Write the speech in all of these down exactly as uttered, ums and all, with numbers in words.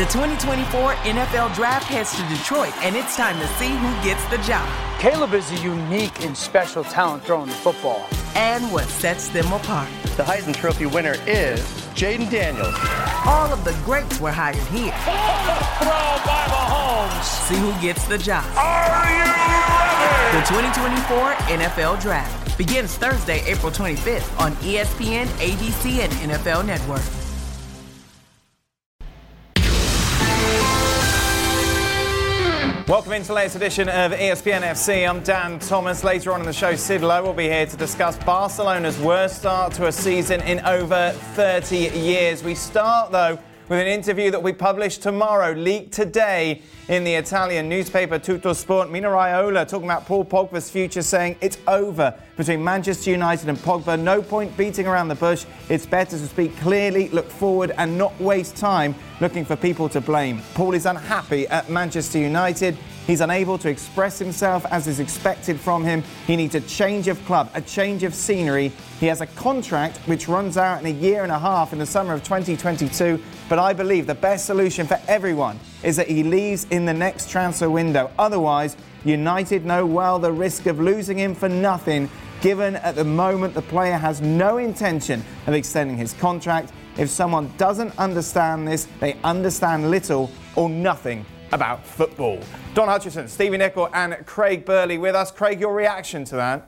The twenty twenty-four N F L Draft heads to Detroit, and it's time to see who gets the job. Caleb is a unique and special talent throwing the football. And what sets them apart. The Heisman Trophy winner is Jaden Daniels. All of the greats were hired here. Throw by Mahomes. See who gets the job. Are you ready? The twenty twenty-four N F L Draft begins Thursday, April twenty-fifth on E S P N, A B C, and N F L Network. Welcome into the latest edition of E S P N F C. I'm Dan Thomas. Later on in the show, Sid Lowe will be here to discuss Barcelona's worst start to a season in over thirty years. We start, though, with an interview that we publish tomorrow, leaked today in the Italian newspaper Tuttosport. Mino Raiola talking about Paul Pogba's future, saying it's over between Manchester United and Pogba. No point beating around the bush. It's better to speak clearly, look forward and not waste time looking for people to blame. Paul is unhappy at Manchester United. He's unable to express himself as is expected from him. He needs a change of club, a change of scenery. He has a contract which runs out in a year and a half in the summer of twenty twenty-two. But I believe the best solution for everyone is that he leaves in the next transfer window. Otherwise, United know well the risk of losing him for nothing, given at the moment the player has no intention of extending his contract. If someone doesn't understand this, they understand little or nothing about football. Don Hutchison, Stevie Nicol and Craig Burley with us. Craig, your reaction to that?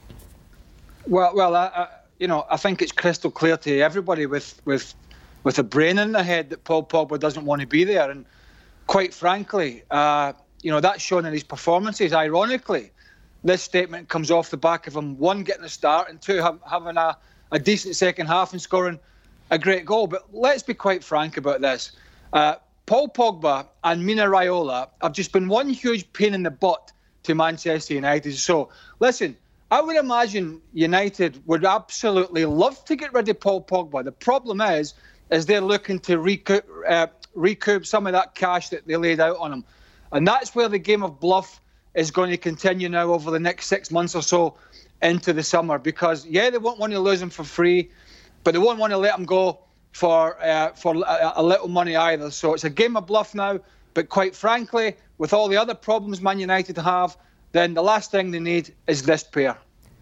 Well, well, I, I, you know, I think it's crystal clear to everybody with, with, with a brain in their head that Paul Pogba doesn't want to be there. And quite frankly, uh, you know, that's shown in his performances. Ironically, this statement comes off the back of him, one, getting a start, and two, have, having a, a decent second half and scoring a great goal. But let's be quite frank about this. Uh, Paul Pogba and Mino Raiola have just been one huge pain in the butt to Manchester United. So, listen, I would imagine United would absolutely love to get rid of Paul Pogba. The problem is, is they're looking to recoup, uh, recoup some of that cash that they laid out on him. And that's where the game of bluff is going to continue now over the next six months or so into the summer. Because, yeah, they won't want to lose him for free, but they won't want to let him go for uh, for a, a little money either. So it's a game of bluff now. But quite frankly, with all the other problems Man United have, then the last thing they need is this pair.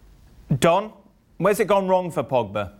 Don, where's it gone wrong for Pogba?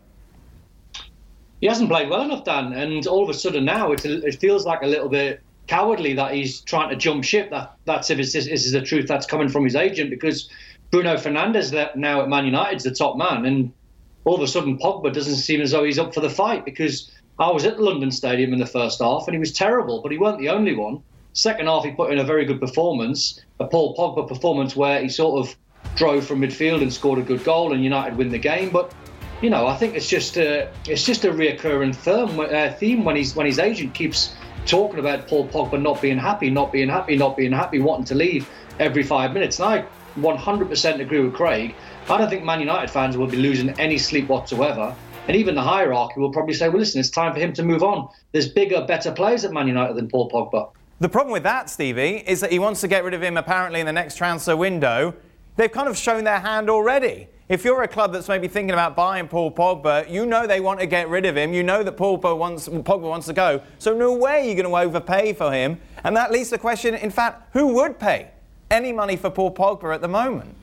He hasn't played well enough, Dan, and all of a sudden now it, it feels like a little bit cowardly that he's trying to jump ship. That That's if this is the truth that's coming from his agent, because Bruno Fernandes now at Man United's the top man, and all of a sudden Pogba doesn't seem as though he's up for the fight, because I was at the London Stadium in the first half and he was terrible, but he weren't the only one. Second half he put in a very good performance, a Paul Pogba performance where he sort of drove from midfield and scored a good goal and United win the game. But you know, I think it's just a, it's just a reoccurring theme, uh, theme when he's when his agent keeps talking about Paul Pogba not being happy, not being happy, not being happy, wanting to leave every five minutes. And I one hundred percent agree with Craig. I don't think Man United fans will be losing any sleep whatsoever. And even the hierarchy will probably say, well, listen, it's time for him to move on. There's bigger, better players at Man United than Paul Pogba. The problem with that, Stevie, is that he wants to get rid of him apparently in the next transfer window. They've kind of shown their hand already. If you're a club that's maybe thinking about buying Paul Pogba, you know they want to get rid of him. You know that Paul Pogba wants, Pogba wants to go. So no way you're going to overpay for him. And that leads to the question, in fact, who would pay any money for Paul Pogba at the moment?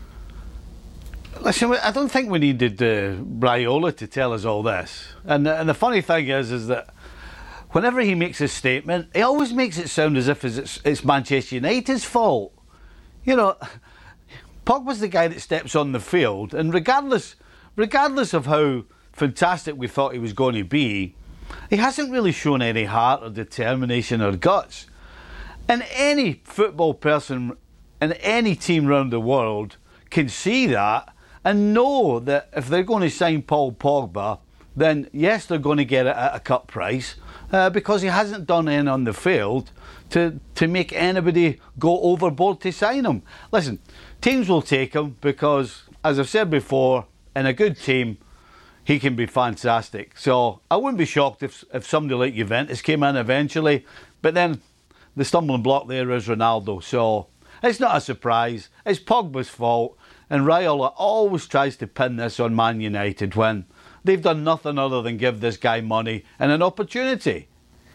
Listen, I don't think we needed uh, Raiola to tell us all this. And, and the funny thing is, is that whenever he makes a statement, he always makes it sound as if it's, it's Manchester United's fault. You know, Pogba's the guy that steps on the field, and regardless, regardless of how fantastic we thought he was going to be, he hasn't really shown any heart or determination or guts. And any football person in any team around the world can see that and know that if they're going to sign Paul Pogba, then yes, they're going to get it at a cut price uh, because he hasn't done anything on the field to, to make anybody go overboard to sign him. Listen, teams will take him because, as I've said before, in a good team, he can be fantastic. So I wouldn't be shocked if, if somebody like Juventus came in eventually, but then the stumbling block there is Ronaldo. So it's not a surprise. It's Pogba's fault. And Raiola always tries to pin this on Man United when they've done nothing other than give this guy money and an opportunity.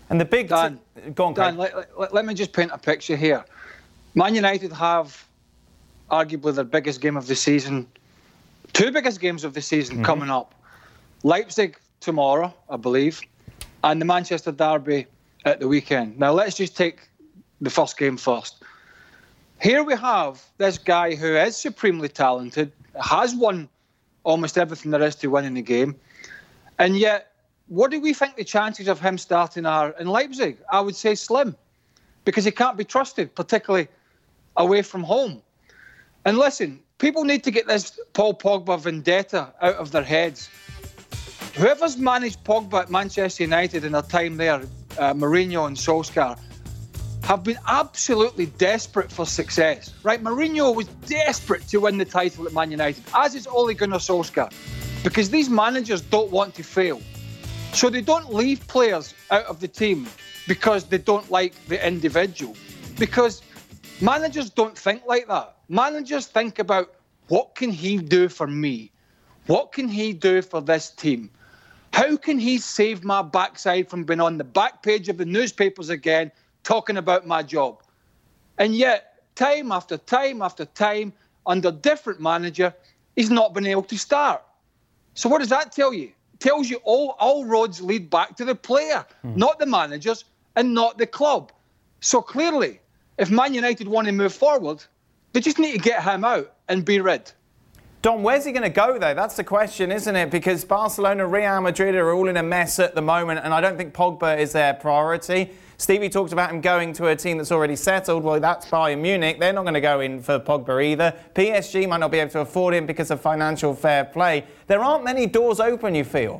And the big... Dan, t- Go on, Dan let, let, let me just paint a picture here. Man United have arguably their biggest game of the season, two biggest games of the season mm-hmm. coming up. Leipzig tomorrow, I believe, and the Manchester Derby at the weekend. Now, let's just take the first game first. Here we have this guy who is supremely talented, has won almost everything there is to win in the game, and yet, what do we think the chances of him starting are in Leipzig? I would say slim, because he can't be trusted, particularly away from home. And listen, people need to get this Paul Pogba vendetta out of their heads. Whoever's managed Pogba at Manchester United in their time there, uh, Mourinho and Solskjaer, have been absolutely desperate for success. Right? Mourinho was desperate to win the title at Man United, as is Ole Gunnar Solskjaer, because these managers don't want to fail. So they don't leave players out of the team because they don't like the individual. Because managers don't think like that. Managers think about, what can he do for me? What can he do for this team? How can he save my backside from being on the back page of the newspapers again, talking about my job? And yet, time after time after time, under different manager, he's not been able to start. So what does that tell you? It tells you all, all roads lead back to the player, mm. not the managers and not the club. So clearly, if Man United want to move forward, they just need to get him out and be rid. Don, where's he going to go, though? That's the question, isn't it? Because Barcelona, Real Madrid are all in a mess at the moment, and I don't think Pogba is their priority. Stevie talks about him going to a team that's already settled. Well, that's Bayern Munich. They're not going to go in for Pogba either. P S G might not be able to afford him because of financial fair play. There aren't many doors open, you feel?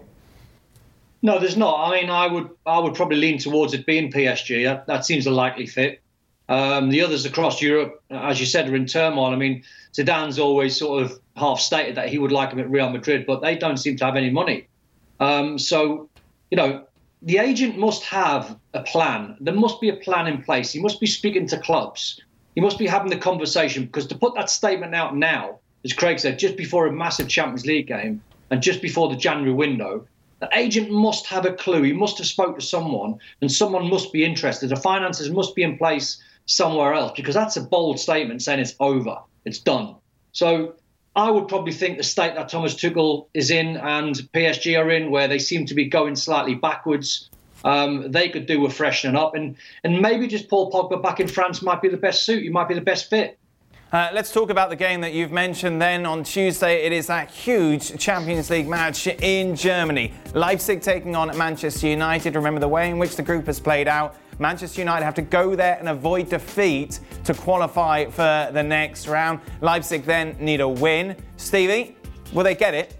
No, there's not. I mean, I would I would probably lean towards it being P S G. That, that seems a likely fit. Um, the others across Europe, as you said, are in turmoil. I mean, Zidane's always sort of half stated that he would like him at Real Madrid, but they don't seem to have any money. Um, so, you know, the agent must have a plan. There must be a plan in place. He must be speaking to clubs. He must be having the conversation, because to put that statement out now, as Craig said, just before a massive Champions League game and just before the January window, the agent must have a clue. He must have spoke to someone, and someone must be interested. The finances must be in place somewhere else, because that's a bold statement saying it's over, it's done. So I would probably think the state that Thomas Tuchel is in and P S G are in, where they seem to be going slightly backwards, um, they could do with freshening up. And, and maybe just Paul Pogba back in France might be the best suit. He might be the best fit. Uh, let's talk about the game that you've mentioned then. On Tuesday, it is that huge Champions League match in Germany. Leipzig taking on Manchester United. Remember the way in which the group has played out. Manchester United have to go there and avoid defeat to qualify for the next round. Leipzig then need a win. Stevie, will they get it?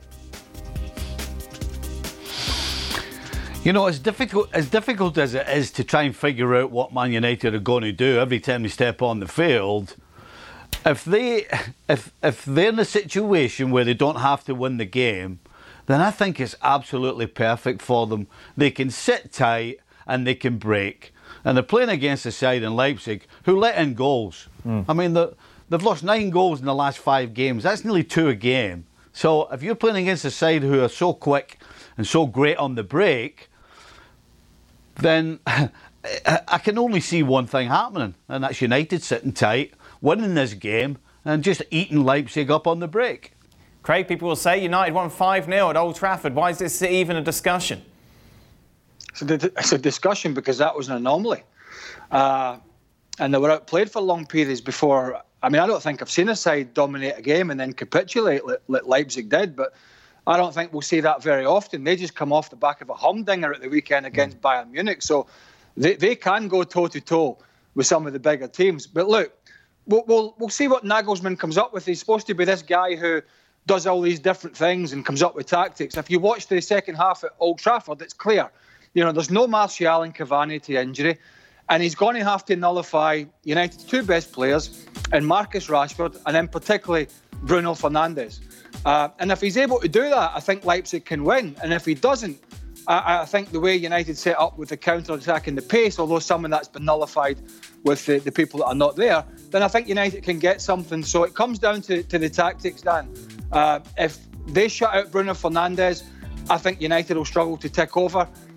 You know, as difficult as difficult as it is to try and figure out what Man United are going to do every time they step on the field, if they if if they're in a situation where they don't have to win the game, then I think it's absolutely perfect for them. They can sit tight and they can break. And they're playing against a side in Leipzig who let in goals. Mm. I mean, they've lost nine goals in the last five games. That's nearly two a game. So if you're playing against a side who are so quick and so great on the break, then I can only see one thing happening, and that's United sitting tight, winning this game, and just eating Leipzig up on the break. Craig, people will say United won five nil at Old Trafford. Why is this even a discussion? It's a discussion because that was an anomaly. Uh, and they were outplayed for long periods before. I mean, I don't think I've seen a side dominate a game and then capitulate like Leipzig did, but I don't think we'll see that very often. They just come off the back of a humdinger at the weekend against mm. Bayern Munich. So they, they can go toe-to-toe with some of the bigger teams. But look, we'll, we'll, we'll see what Nagelsmann comes up with. He's supposed to be this guy who does all these different things and comes up with tactics. If you watch the second half at Old Trafford, it's clear. You know, there's no Martial and Cavani to injury, and he's going to have to nullify United's two best players, and Marcus Rashford, and then particularly Bruno Fernandes. Uh, and if he's able to do that, I think Leipzig can win. And if he doesn't, I, I think the way United set up with the counter-attack and the pace, although some of that's been nullified with the, the people that are not there, then I think United can get something. So it comes down to, to the tactics, Dan. Uh, if they shut out Bruno Fernandes, I think United will struggle to tick over.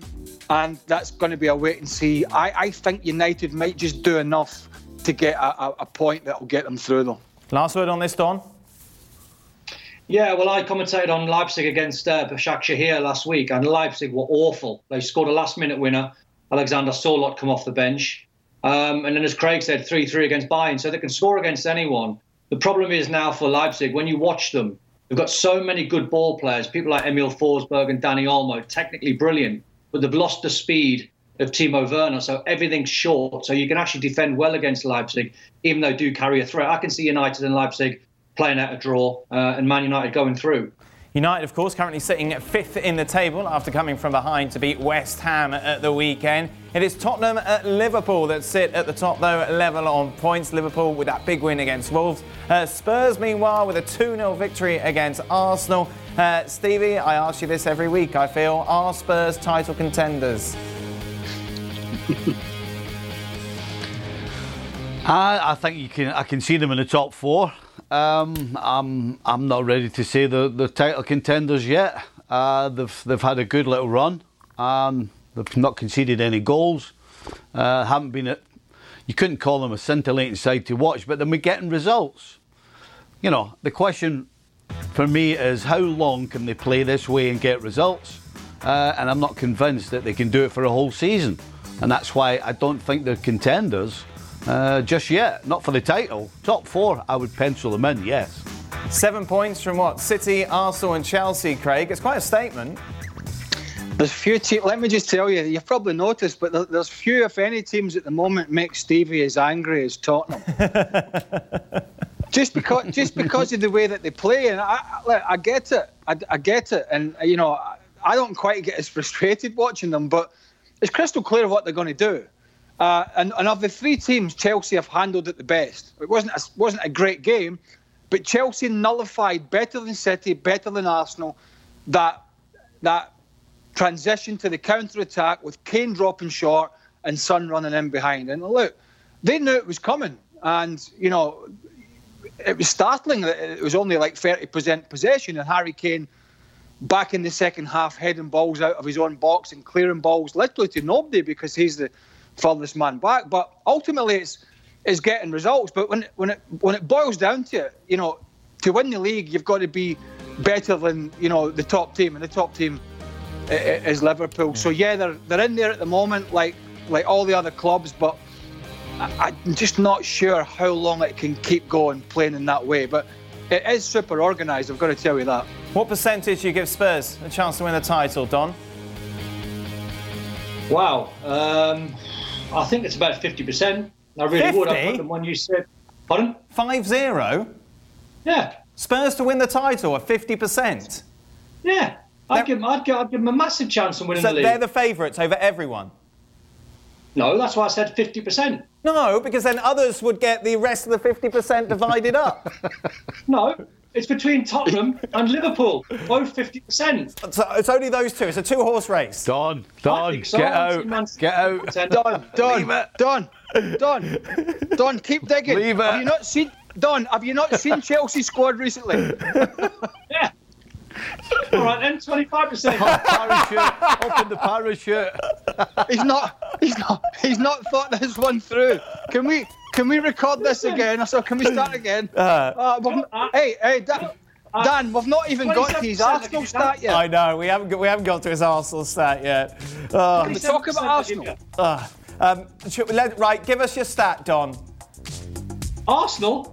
and that's going to be a wait and see. I, I think United might just do enough to get a, a, a point that will get them through, though. Last word on this, Don? Yeah, well, I commentated on Leipzig against uh, Başakşehir last week, and Leipzig were awful. They scored a last-minute winner. Alexander Sørloth come off the bench. Um, and then, as Craig said, three three against Bayern, so they can score against anyone. The problem is now for Leipzig, when you watch them, they've got so many good ball players, people like Emil Forsberg and Dani Olmo, technically brilliant, but they've lost the speed of Timo Werner, so everything's short. So you can actually defend well against Leipzig, even though they do carry a threat. I can see United and Leipzig playing out a draw, uh, and Man United going through. United, of course, currently sitting at fifth in the table after coming from behind to beat West Ham at the weekend. It is Tottenham at Liverpool that sit at the top, though, level on points. Liverpool with that big win against Wolves. Uh, Spurs, meanwhile, with a two nil victory against Arsenal. Uh, Stevie, I ask you this every week, I feel. Are Spurs title contenders? I, I think you can. I can see them in the top four. Um, I'm I'm not ready to say the the title contenders yet. Uh, they've they've had a good little run. Um, they've not conceded any goals. Uh, haven't been at. You couldn't call them a scintillating side to watch, but they're getting results. You know, the question for me is how long can they play this way and get results? Uh, and I'm not convinced that they can do it for a whole season. And that's why I don't think they're contenders uh, just yet. Not for the title. Top four, I would pencil them in, yes. Seven points from what? City, Arsenal and Chelsea, Craig. It's quite a statement. There's few teams, let me just tell you, you've probably noticed, but there's few, if any, teams at the moment make Stevie as angry as Tottenham. just because just because of the way that they play. And I, I, I get it. I, I get it. And, you know, I, I don't quite get as frustrated watching them, but it's crystal clear what they're going to do. Uh, and, and of the three teams, Chelsea have handled it the best. It wasn't a, wasn't a great game, but Chelsea nullified better than City, better than Arsenal, that that transition to the counter-attack with Kane dropping short and Son running in behind. And look, they knew it was coming. And, you know, it was startling that it was only like thirty percent possession and Harry Kane back in the second half heading balls out of his own box and clearing balls literally to nobody because he's the furthest man back. But ultimately it's it's getting results. But when it, when it when it boils down to it, you know, to win the league you've got to be better than, you know, the top team, and the top team is Liverpool. So yeah, they're they're in there at the moment like like all the other clubs, but I, I'm just not sure how long it can keep going playing in that way. But it is super organised, I've got to tell you that. What percentage do you give Spurs a chance to win the title, Don? Wow, um, I think it's about fifty percent. I really fifty? would. I put them when you said, pardon? Five zero? Yeah. Spurs to win the title at fifty percent? Yeah. I'd give, them, I'd, give, I'd give them a massive chance of winning so the league. They're the favourites over everyone? No, that's why I said fifty percent. No, because then others would get the rest of the fifty percent divided up. No, it's between Tottenham and Liverpool, both fifty percent. So it's only those two. It's a two-horse race. Don, Don, so. get out, get out. Don, Don, Don, Don, Don, keep digging. Leave it. Have you not seen, Don, have you not seen Chelsea's squad recently? Yeah. All right then, twenty-five percent. Parachute, open the parachute. He's not, he's not, he's not thought this one through. Can we, can we record this again? So can we start again? Uh, uh, hey, hey, Dan, Dan, we've not even got to his Arsenal stat yet. I know, we haven't got, we haven't got to his Arsenal stat yet. Oh. Can we talk about Arsenal? Uh, um, should we let, right, give us your stat, Don. Arsenal,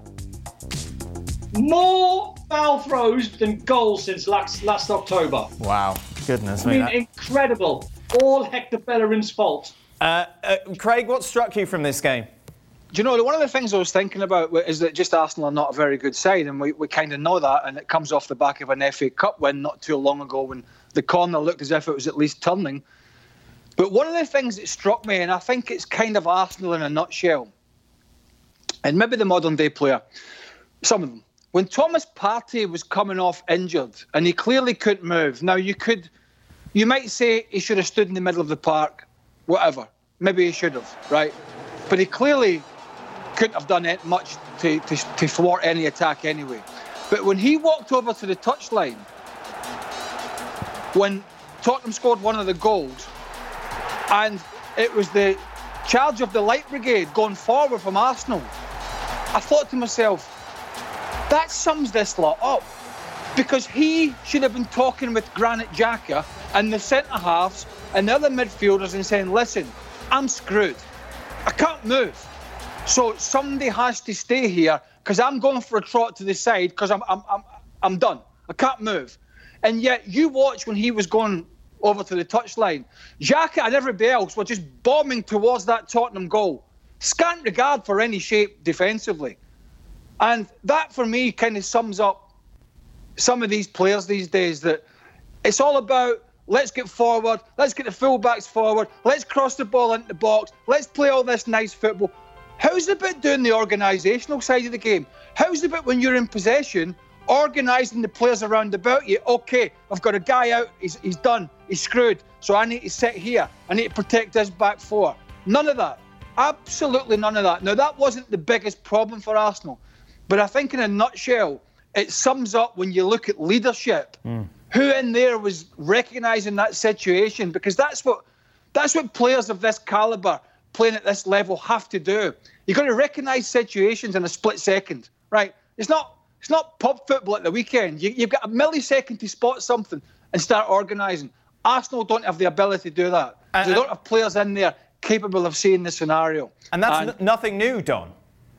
more foul throws than goals since last last October. Wow, goodness I me. mean, That... incredible. All Hector Bellerin's fault. Uh, uh, Craig, what struck you from this game? Do you know, one of the things I was thinking about is that just Arsenal are not a very good side, and we, we kind of know that, and it comes off the back of an F A Cup win not too long ago when the corner looked as if it was at least turning. But one of the things that struck me, and I think it's kind of Arsenal in a nutshell, and maybe the modern day player, some of them, when Thomas Partey was coming off injured and he clearly couldn't move. Now, you could, you might say he should have stood in the middle of the park, whatever. Maybe he should have, right? But he clearly couldn't have done it much to, to, to thwart any attack anyway. But when he walked over to the touchline, when Tottenham scored one of the goals, and it was the charge of the Light Brigade going forward from Arsenal, I thought to myself, that sums this lot up. Because he should have been talking with Granit Xhaka and the centre-halves and the other midfielders and saying, listen, I'm screwed. I can't move. So somebody has to stay here because I'm going for a trot to the side because I'm, I'm, I'm, I'm done. I can't move. And yet you watch when he was going over to the touchline, Xhaka and everybody else were just bombing towards that Tottenham goal. Scant regard for any shape defensively. And that, for me, kind of sums up some of these players these days, that it's all about let's get forward, let's get the full-backs forward, let's cross the ball into the box, let's play all this nice football. How's it about doing the organisational side of the game? How's it about when you're in possession, organising the players around about you? Okay, I've got a guy out, he's, he's done, he's screwed, so I need to sit here, I need to protect this back four. None of that. Absolutely none of that. Now, that wasn't the biggest problem for Arsenal, but I think in a nutshell, it sums up when you look at leadership, mm. who in there was recognising that situation, because that's what that's what players of this calibre playing at this level have to do. You've got to recognise situations in a split second, right? It's not it's not pub football at the weekend. You, you've got a millisecond to spot something and start organising. Arsenal don't have the ability to do that. And, they don't have players in there capable of seeing the scenario. And that's and, n- nothing new, Don.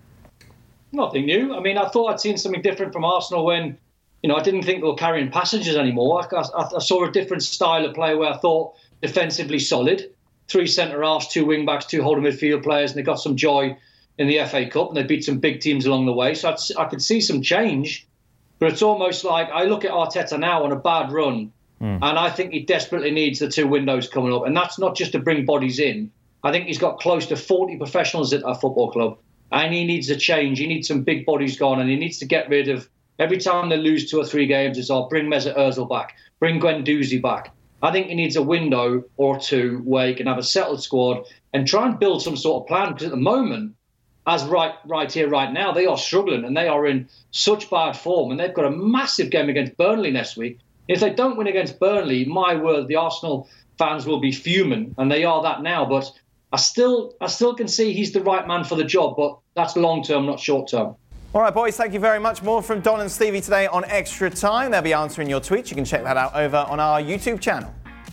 Nothing new. I mean, I thought I'd seen something different from Arsenal when, you know, I didn't think they were carrying passengers anymore. I, I, I saw a different style of play where I thought defensively solid. Three centre-halves, two wing-backs, two holding midfield players, and they got some joy in the F A Cup, and they beat some big teams along the way. So I'd, I could see some change, but it's almost like I look at Arteta now on a bad run, mm. and I think he desperately needs the two windows coming up. And that's not just to bring bodies in. I think he's got close to forty professionals at our football club. And he needs a change. He needs some big bodies gone, and he needs to get rid of, every time they lose two or three games, it's, oh, bring Mesut Ozil back, bring Guendouzi back. I think he needs a window or two where he can have a settled squad and try and build some sort of plan, because at the moment, as right right here, right now, they are struggling and they are in such bad form, and they've got a massive game against Burnley next week. If they don't win against Burnley, my word, the Arsenal fans will be fuming, and they are that now, but I still I still can see he's the right man for the job, but that's long-term, not short-term. All right, boys, thank you very much. More from Don and Stevie today on Extra Time. They'll be answering your tweets. You can check that out over on our YouTube channel.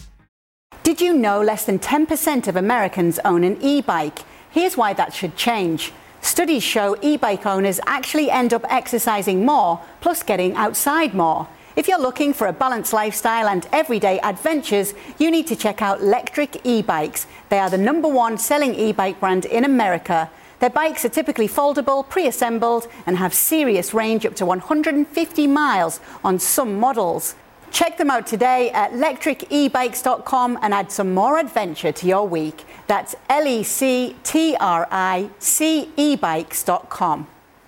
Did you know less than ten percent of Americans own an e-bike? Here's why that should change. Studies show e-bike owners actually end up exercising more, plus getting outside more. If you're looking for a balanced lifestyle and everyday adventures, you need to check out Lectric e-bikes. They are the number one selling e-bike brand in America. Their bikes are typically foldable, pre-assembled, and have serious range up to one hundred fifty miles on some models. Check them out today at lectric e bikes dot com and add some more adventure to your week. That's L E C T R I C e bikes dot com.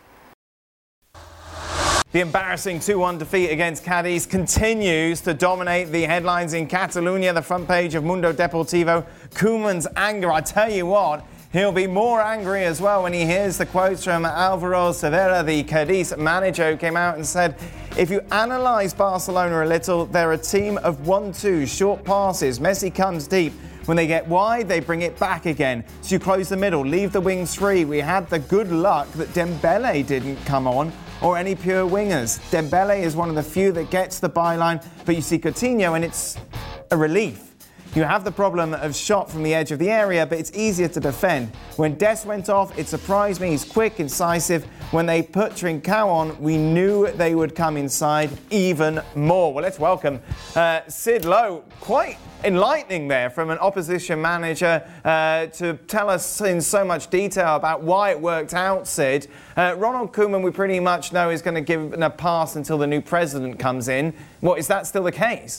The embarrassing two one defeat against Cadiz continues to dominate the headlines in Catalonia. The front page of Mundo Deportivo. Koeman's anger. I tell you what, he'll be more angry as well when he hears the quotes from Alvaro Cervera, the Cadiz manager, who came out and said, if you analyse Barcelona a little, they're a team of one two, short passes. Messi comes deep. When they get wide, they bring it back again. So you close the middle, leave the wings free. We had the good luck that Dembele didn't come on, or any pure wingers. Dembele is one of the few that gets the byline, but you see Coutinho and it's a relief. You have the problem of shot from the edge of the area, but it's easier to defend. When Des went off, it surprised me. He's quick, incisive. When they put Trincao on, we knew they would come inside even more. Well, let's welcome uh, Sid Lowe. Quite enlightening there from an opposition manager uh, to tell us in so much detail about why it worked out, Sid. Uh, Ronald Koeman, we pretty much know, is going to give a pass until the new president comes in. What, is that still the case?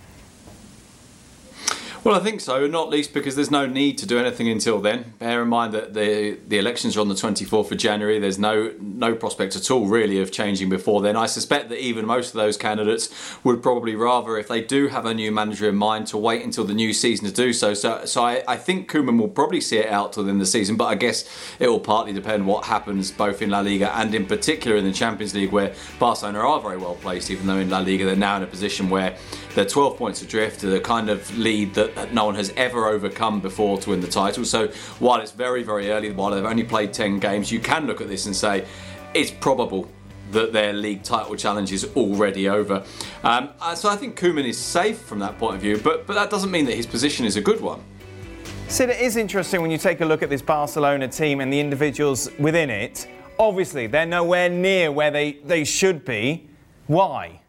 Well, I think so, not least because there's no need to do anything until then. Bear in mind that the the elections are on the twenty-fourth of January. There's no no prospect at all, really, of changing before then. I suspect that even most of those candidates would probably rather, if they do have a new manager in mind, to wait until the new season to do so. So, so I, I think Koeman will probably see it out till the end of the season, but I guess it will partly depend what happens both in La Liga and in particular in the Champions League, where Barcelona are very well placed, even though in La Liga they're now in a position where they're twelve points adrift, the kind of lead that that, that no one has ever overcome before to win the title. So while it's very, very early, while they've only played ten games, you can look at this and say it's probable that their league title challenge is already over. Um, so I think Koeman is safe from that point of view, but, but that doesn't mean that his position is a good one. Sid, it is interesting when you take a look at this Barcelona team and the individuals within it. Obviously, they're nowhere near where they, they should be. Why?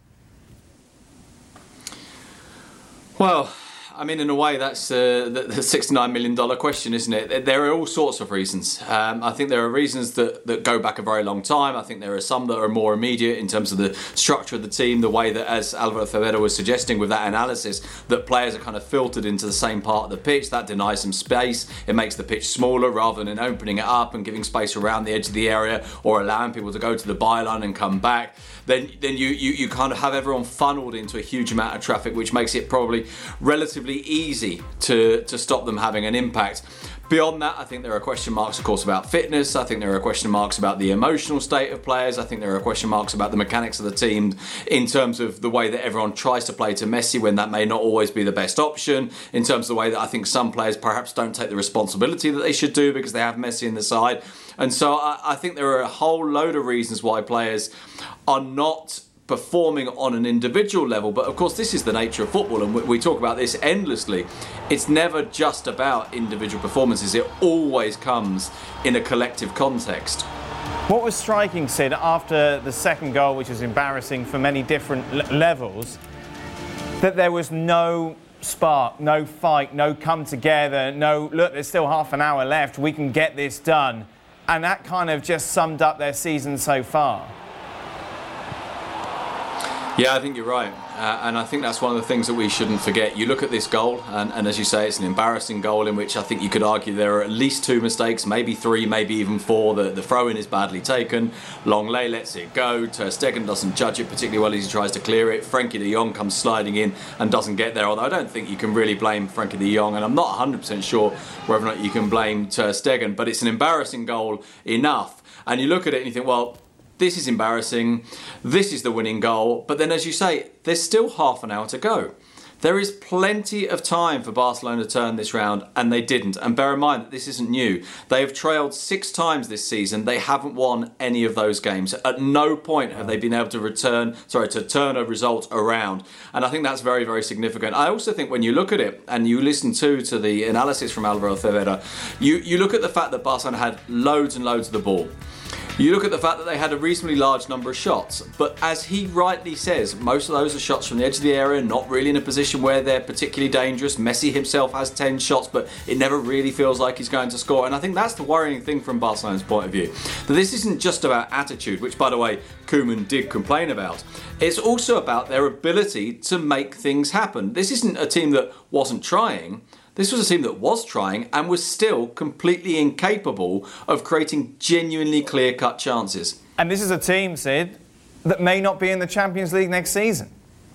Well, I mean, in a way, that's uh, the, the sixty-nine million dollars question, isn't it? There are all sorts of reasons. Um, I think there are reasons that, that go back a very long time. I think there are some that are more immediate in terms of the structure of the team, the way that, as Alvaro Cervera was suggesting with that analysis, that players are kind of filtered into the same part of the pitch. That denies them space. It makes the pitch smaller rather than opening it up and giving space around the edge of the area or allowing people to go to the byline and come back. Then, then you, you, you kind of have everyone funneled into a huge amount of traffic, which makes it probably relatively easy to, to stop them having an impact. Beyond that, I think there are question marks, of course, about fitness. I think there are question marks about the emotional state of players. I think there are question marks about the mechanics of the team in terms of the way that everyone tries to play to Messi when that may not always be the best option, in terms of the way that I think some players perhaps don't take the responsibility that they should do because they have Messi in the side. And so I, I think there are a whole load of reasons why players are not performing on an individual level. But of course, this is the nature of football, and we, we talk about this endlessly. It's never just about individual performances. It always comes in a collective context. What was striking, Sid, after the second goal, which was embarrassing for many different l- levels, that there was no spark, no fight, no come together, no, look, there's still half an hour left, we can get this done. And that kind of just summed up their season so far. Yeah, I think you're right. Uh, and I think that's one of the things that we shouldn't forget. You look at this goal, and, and as you say, it's an embarrassing goal in which I think you could argue there are at least two mistakes, maybe three, maybe even four. The, the throw-in is badly taken. Longley lets it go. Ter Stegen doesn't judge it particularly well as he tries to clear it. Frenkie de Jong comes sliding in and doesn't get there, although I don't think you can really blame Frenkie de Jong, and I'm not one hundred percent sure whether or not you can blame Ter Stegen, but it's an embarrassing goal enough. And you look at it and you think, well, this is embarrassing, this is the winning goal, but then as you say, there's still half an hour to go. There is plenty of time for Barcelona to turn this round, and they didn't. And bear in mind that this isn't new. They have trailed six times this season. They haven't won any of those games. At no point have they been able to return, sorry, to turn a result around. And I think that's very, very significant. I also think when you look at it, and you listen to, to the analysis from Alvaro Cervera, you, you look at the fact that Barcelona had loads and loads of the ball. You look at the fact that they had a reasonably large number of shots, but as he rightly says, most of those are shots from the edge of the area, not really in a position where they're particularly dangerous. Messi himself has ten shots, but it never really feels like he's going to score. And I think that's the worrying thing from Barcelona's point of view. That this isn't just about attitude, which, by the way, Koeman did complain about. It's also about their ability to make things happen. This isn't a team that wasn't trying. This was a team that was trying and was still completely incapable of creating genuinely clear-cut chances. And this is a team, Sid, that may not be in the Champions League next season.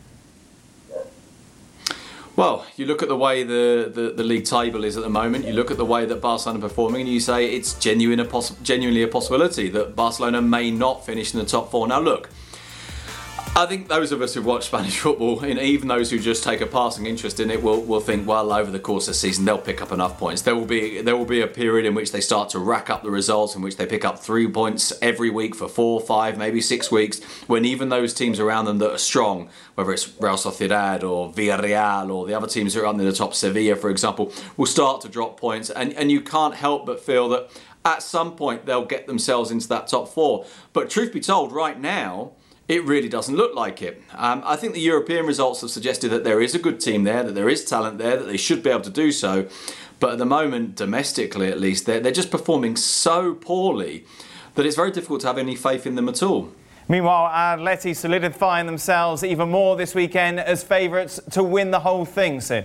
Well, you look at the way the, the, the league table is at the moment, you look at the way that Barcelona are performing, and you say it's genuine a poss- genuinely a possibility that Barcelona may not finish in the top four. Now look, I think those of us who watch Spanish football, and even those who just take a passing interest in it, will will think, well, over the course of the season they'll pick up enough points. There will be there will be a period in which they start to rack up the results, in which they pick up three points every week for four, five, maybe six weeks, when even those teams around them that are strong, whether it's Real Sociedad or Villarreal or the other teams that are under the top, Sevilla, for example, will start to drop points, and, and you can't help but feel that at some point they'll get themselves into that top four. But truth be told, right now, it really doesn't look like it. Um, I think the European results have suggested that there is a good team there, that there is talent there, that they should be able to do so. But at the moment, domestically at least, they're, they're just performing so poorly that it's very difficult to have any faith in them at all. Meanwhile, Atleti solidifying themselves even more this weekend as favourites to win the whole thing, Sid.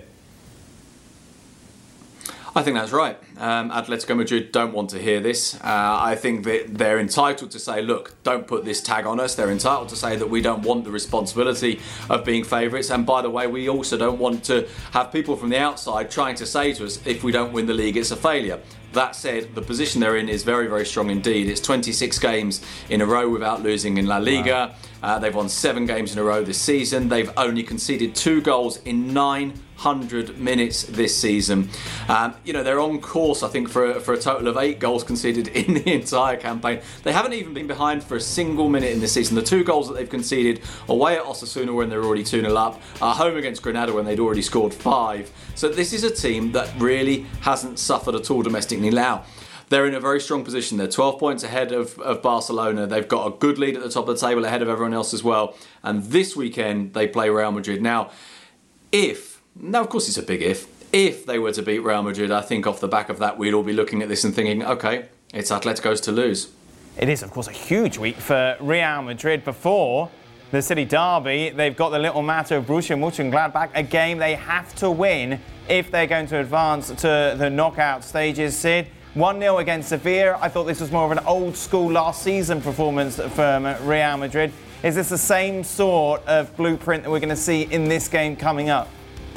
I think that's right. Um, Atletico Madrid don't want to hear this. Uh, I think that they're entitled to say, look, don't put this tag on us. They're entitled to say that we don't want the responsibility of being favourites. And by the way, we also don't want to have people from the outside trying to say to us, if we don't win the league, it's a failure. That said, the position they're in is very, very strong indeed. It's twenty-six games in a row without losing in La Liga. Wow. Uh, they've won seven games in a row this season. They've only conceded two goals in nine hundred minutes this season. Um, you know, they're on course, I think, for a, for a total of eight goals conceded in the entire campaign. They haven't even been behind for a single minute in this season. The two goals that they've conceded away at Osasuna when they're already two nil up, are home against Granada when they'd already scored five. So this is a team that really hasn't suffered at all domestically. Now, they're in a very strong position. They're twelve points ahead of, of Barcelona. They've got a good lead at the top of the table, ahead of everyone else as well. And this weekend, they play Real Madrid. Now, if, now of course it's a big if, if they were to beat Real Madrid, I think off the back of that, we'd all be looking at this and thinking, okay, it's Atletico's to lose. It is, of course, a huge week for Real Madrid before the City derby. They've got the little matter of Borussia Mönchengladbach, a game they have to win if they're going to advance to the knockout stages. Sid, one nil against Sevilla. I thought this was more of an old-school last season performance from Real Madrid. Is this the same sort of blueprint that we're going to see in this game coming up?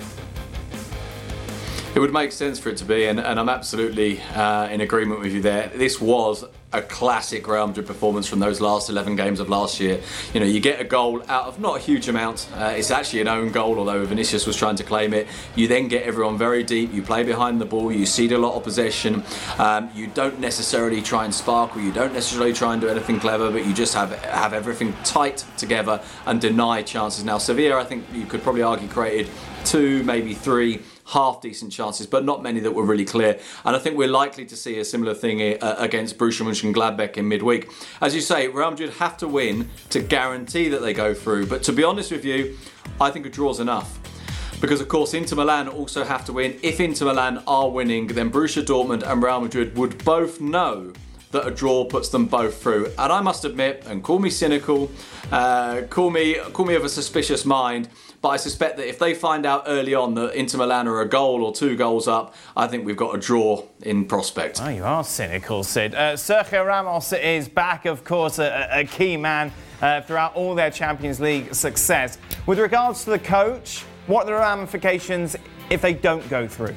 It would make sense for it to be, and, and I'm absolutely uh, in agreement with you there. This was a classic Real Madrid performance from those last eleven games of last year. You know, you get a goal out of not a huge amount. Uh, it's actually an own goal, although Vinicius was trying to claim it. You then get everyone very deep. You play behind the ball. You cede a lot of possession. Um, you don't necessarily try and sparkle. You don't necessarily try and do anything clever, but you just have have everything tight together and deny chances. Now, Sevilla, I think you could probably argue, created two, maybe three half decent chances, but not many that were really clear. And I think we're likely to see a similar thing uh, against Borussia Mönchengladbach in midweek. As you say, Real Madrid have to win to guarantee that they go through. But to be honest with you, I think a draw's enough. Because, of course, Inter Milan also have to win. If Inter Milan are winning, then Borussia Dortmund and Real Madrid would both know that a draw puts them both through. And I must admit, and call me cynical, uh, call me call me of a suspicious mind, but I suspect that if they find out early on that Inter Milan are a goal or two goals up, I think we've got a draw in prospect. Oh, you are cynical, Sid. Uh, Sergio Ramos is back, of course, a, a key man uh, throughout all their Champions League success. With regards to the coach, what are the ramifications if they don't go through?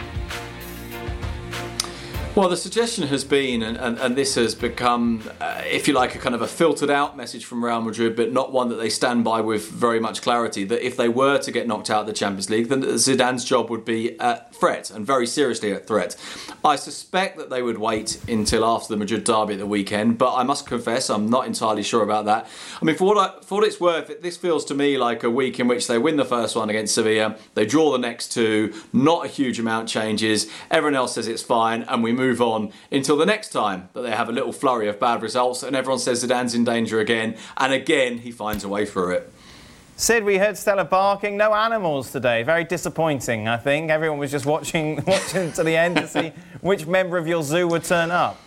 Well, the suggestion has been, and, and, and this has become, uh, if you like, a kind of a filtered out message from Real Madrid, but not one that they stand by with very much clarity, that if they were to get knocked out of the Champions League, then Zidane's job would be at threat, and very seriously at threat. I suspect that they would wait until after the Madrid derby at the weekend, but I must confess I'm not entirely sure about that. I mean, for what, I, for what it's worth, it, this feels to me like a week in which they win the first one against Sevilla, they draw the next two, not a huge amount changes, everyone else says it's fine, and we move move on until the next time that they have a little flurry of bad results and everyone says Zidane's in danger again, and again he finds a way through it. Sid, we heard Stella barking. No animals today. Very disappointing, I think. Everyone was just watching watching to the end to see which member of your zoo would turn up.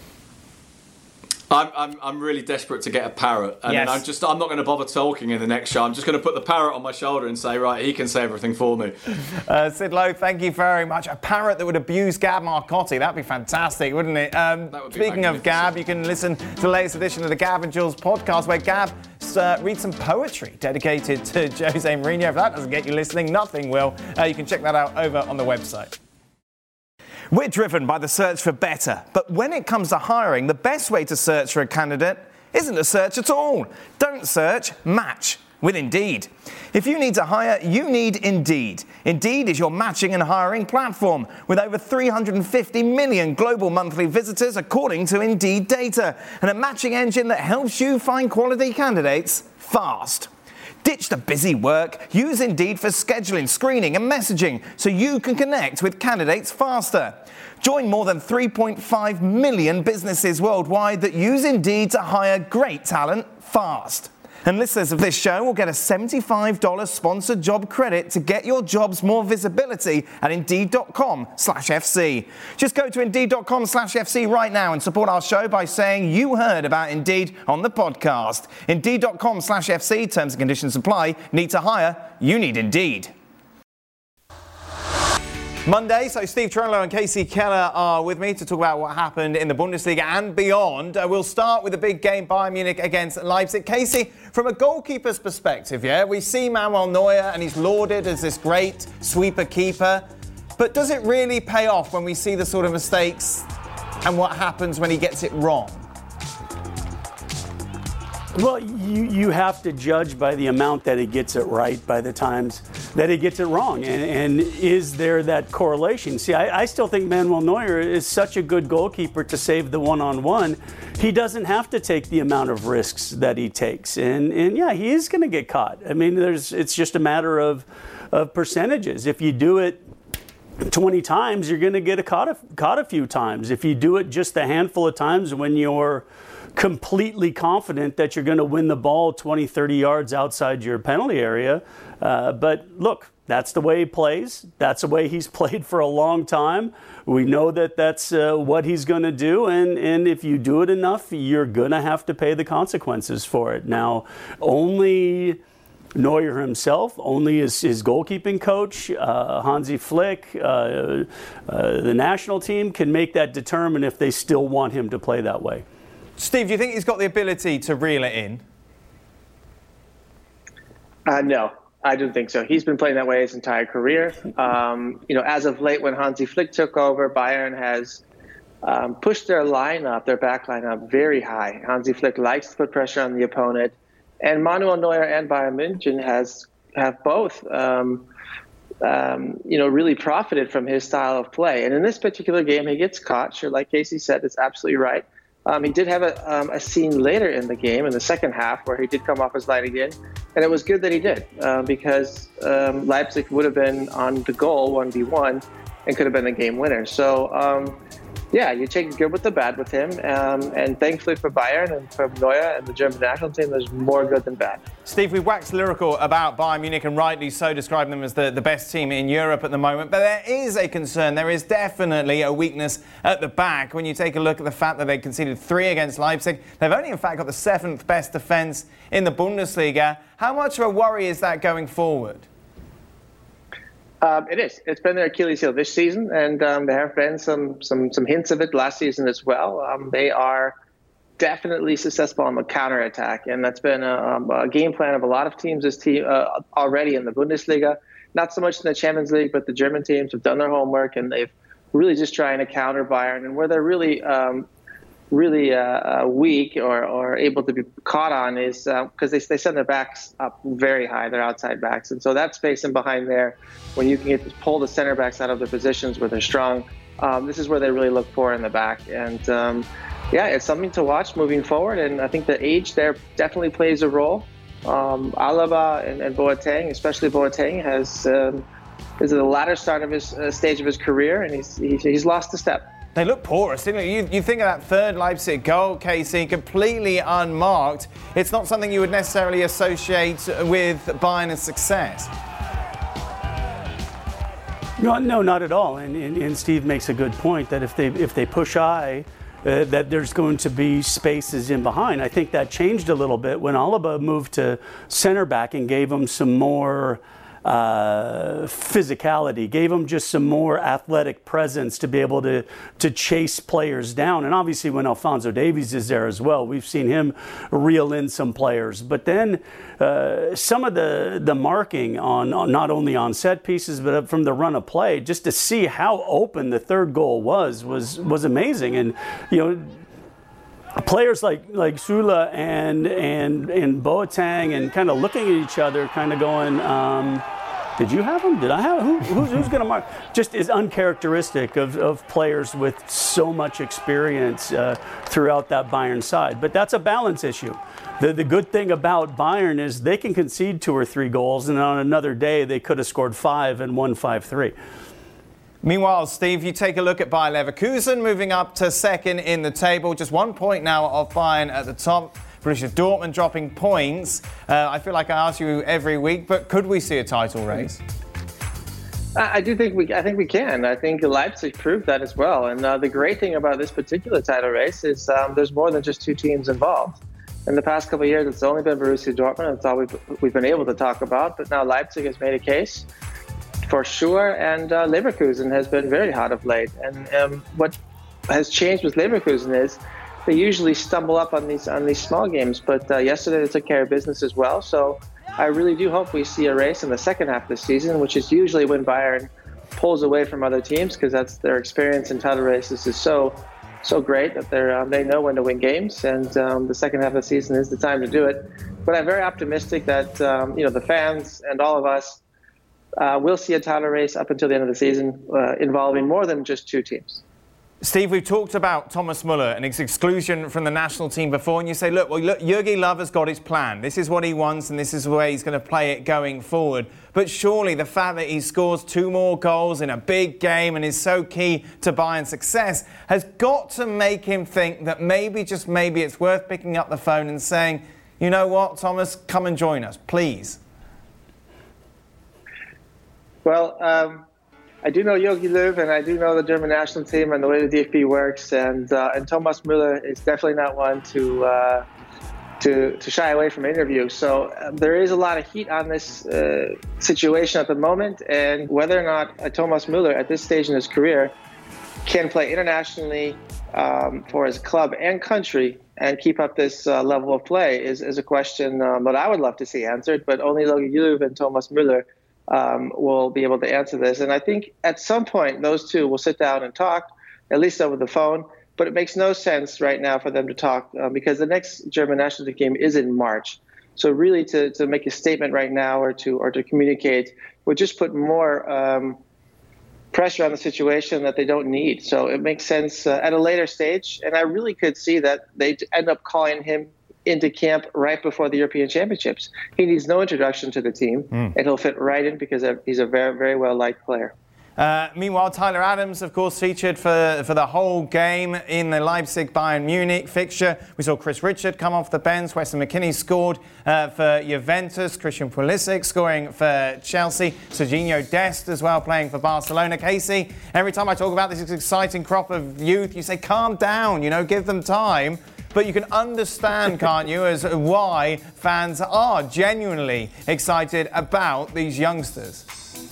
I'm, I'm I'm really desperate to get a parrot, and yes. then I'm just I'm not going to bother talking in the next show. I'm just going to put the parrot on my shoulder and say, right, he can say everything for me. Uh, Sid Lowe, thank you very much. A parrot that would abuse Gab Marcotti, that'd be fantastic, wouldn't it? Um, that would be speaking of Gab, you can listen to the latest edition of the Gab and Jules podcast, where Gab uh, reads some poetry dedicated to Jose Mourinho. If that doesn't get you listening, nothing will. Uh, you can check that out over on the website. We're driven by the search for better, but when it comes to hiring, the best way to search for a candidate isn't to search at all. Don't search, match with Indeed. If you need to hire, you need Indeed. Indeed is your matching and hiring platform with over three hundred fifty million global monthly visitors according to Indeed data, and a matching engine that helps you find quality candidates fast. Ditch the busy work. Use Indeed for scheduling, screening and messaging so you can connect with candidates faster. Join more than three point five million businesses worldwide that use Indeed to hire great talent fast. And listeners of this show will get a seventy-five dollars sponsored job credit to get your jobs more visibility at Indeed.com slash FC. Just go to Indeed.com slash FC right now and support our show by saying you heard about Indeed on the podcast. Indeed.com slash FC, terms and conditions apply. Need to hire? You need Indeed. Monday, so Steve Tronlow and Casey Keller are with me to talk about what happened in the Bundesliga and beyond. Uh, we'll start with the big game, Bayern Munich against Leipzig. Casey, from a goalkeeper's perspective, yeah, we see Manuel Neuer and he's lauded as this great sweeper keeper. But does it really pay off when we see the sort of mistakes and what happens when he gets it wrong? Well, you, you have to judge by the amount that he gets it right, by the times that he gets it wrong. And, and is there that correlation? See, I, I still think Manuel Neuer is such a good goalkeeper to save the one-on-one. He doesn't have to take the amount of risks that he takes. And, and yeah, he is going to get caught. I mean, there's it's just a matter of, of percentages. If you do it twenty times, you're going to get a caught, a caught a few times. If you do it just a handful of times when you're completely confident that you're going to win the ball twenty, thirty yards outside your penalty area. Uh, but look, that's the way he plays. That's the way he's played for a long time. We know that that's uh, what he's going to do. And, and if you do it enough, you're going to have to pay the consequences for it. Now, only Neuer himself, only his, his goalkeeping coach, uh, Hansi Flick, uh, uh, the national team can make that determine if they still want him to play that way. Steve, do you think he's got the ability to reel it in? Uh, no, I don't think so. He's been playing that way his entire career. Um, you know, as of late, when Hansi Flick took over, Bayern has um, pushed their lineup, their back lineup, very high. Hansi Flick likes to put pressure on the opponent, and Manuel Neuer and Bayern München has have both, um, um, you know, really profited from his style of play. And in this particular game, he gets caught. Sure, like Casey said, it's absolutely right. Um, he did have a, um, a scene later in the game, in the second half, where he did come off his line again. And it was good that he did, uh, because um, Leipzig would have been on the goal, one v one, and could have been the game winner. So, um, yeah, you take the good with the bad with him. Um, and thankfully for Bayern and for Neuer and the German national team, there's more good than bad. Steve, we've waxed lyrical about Bayern Munich, and rightly so, describing them as the, the best team in Europe at the moment. But there is a concern. There is definitely a weakness at the back when you take a look at the fact that they conceded three against Leipzig. They've only, in fact, got the seventh best defence in the Bundesliga. How much of a worry is that going forward? Um, it is. It's been their Achilles heel this season, and um, there have been some some some hints of it last season as well. Um, they are definitely successful on the counterattack, and that's been a, um, a game plan of a lot of teams this team uh, already in the Bundesliga. Not so much in the Champions League, but the German teams have done their homework, and they've really just trying to counter Bayern. And where they're really um, really uh, weak or, or able to be caught on is because uh, they, they send their backs up very high, their outside backs. And so that space in behind there, when you can get pull the center backs out of their positions where they're strong, um, this is where they really look for in the back. And um, yeah, it's something to watch moving forward. And I think the age there definitely plays a role. Um, Alaba and, and Boateng, especially Boateng, has um, is at the latter start of his uh, stage of his career, and he's he's, he's lost a step. They look porous, didn't they? You, you think of that third Leipzig goal, Casey, completely unmarked. It's not something you would necessarily associate with Bayern's success. No, no, not at all. And, and, and Steve makes a good point that if they if they push high, uh, that there's going to be spaces in behind. I think that changed a little bit when Alaba moved to center back and gave him some more uh, physicality, gave him just some more athletic presence to be able to to chase players down. And obviously when Alphonso Davies is there as well, we've seen him reel in some players. But then uh, some of the, the marking on, on not only on set pieces, but from the run of play, just to see how open the third goal was, was, was amazing. And, you know, players like like Süle and and and Boateng and kind of looking at each other, kind of going, um, "Did you have him? Did I have him? Who, who's, who's going to mark?" Just is uncharacteristic of, of players with so much experience uh, throughout that Bayern side. But that's a balance issue. The the good thing about Bayern is they can concede two or three goals, and on another day they could have scored five and won five three. Meanwhile, Steve, you take a look at Bayer Leverkusen moving up to second in the table. Just one point now of Bayern at the top. Borussia Dortmund dropping points. Uh, I feel like I ask you every week, but could we see a title race? I do think we. I think we can. I think Leipzig proved that as well. And uh, the great thing about this particular title race is um, there's more than just two teams involved. In the past couple of years, it's only been Borussia Dortmund. That's all we've we've been able to talk about. But now Leipzig has made a case, for sure, and uh, Leverkusen has been very hot of late. And um, what has changed with Leverkusen is they usually stumble up on these on these small games, but uh, yesterday they took care of business as well. So I really do hope we see a race in the second half of the season, which is usually when Bayern pulls away from other teams, because that's their experience in title races is so so great that they're um, they know when to win games, and um, the second half of the season is the time to do it. But I'm very optimistic that um, you know the fans and all of us uh, we'll see a title race up until the end of the season uh, involving more than just two teams. Steve, we've talked about Thomas Müller and his exclusion from the national team before, and you say, look, well, look, Jogi Löw has got his plan. This is what he wants, and this is the way he's going to play it going forward. But surely the fact that he scores two more goals in a big game and is so key to Bayern's success has got to make him think that maybe, just maybe, it's worth picking up the phone and saying, you know what, Thomas, come and join us, please. Well, um... I do know Jogi Löw, and I do know the German national team and the way the D F B works, and uh, and Thomas Müller is definitely not one to uh, to to shy away from interviews. So um, there is a lot of heat on this uh, situation at the moment, and whether or not uh, Thomas Müller at this stage in his career can play internationally um, for his club and country and keep up this uh, level of play is, is a question um, that I would love to see answered, but only Jogi Löw and Thomas Müller Um, will be able to answer this. And I think at some point, those two will sit down and talk, at least over the phone. But it makes no sense right now for them to talk uh, because the next German national team game is in March. So really to, to make a statement right now or to or to communicate would just put more um, pressure on the situation that they don't need. So it makes sense uh, at a later stage. And I really could see that they end up calling him into camp right before the European Championships. He needs no introduction to the team, mm. and he'll fit right in because he's a very, very well-liked player. Uh, meanwhile, Tyler Adams, of course, featured for, for the whole game in the Leipzig-Bayern Munich fixture. We saw Chris Richard come off the bench. Weston McKennie scored uh, for Juventus. Christian Pulisic scoring for Chelsea. Serginho Dest as well playing for Barcelona. Casey, every time I talk about this exciting crop of youth, you say, calm down, you know, give them time. But you can understand, can't you, as why fans are genuinely excited about these youngsters.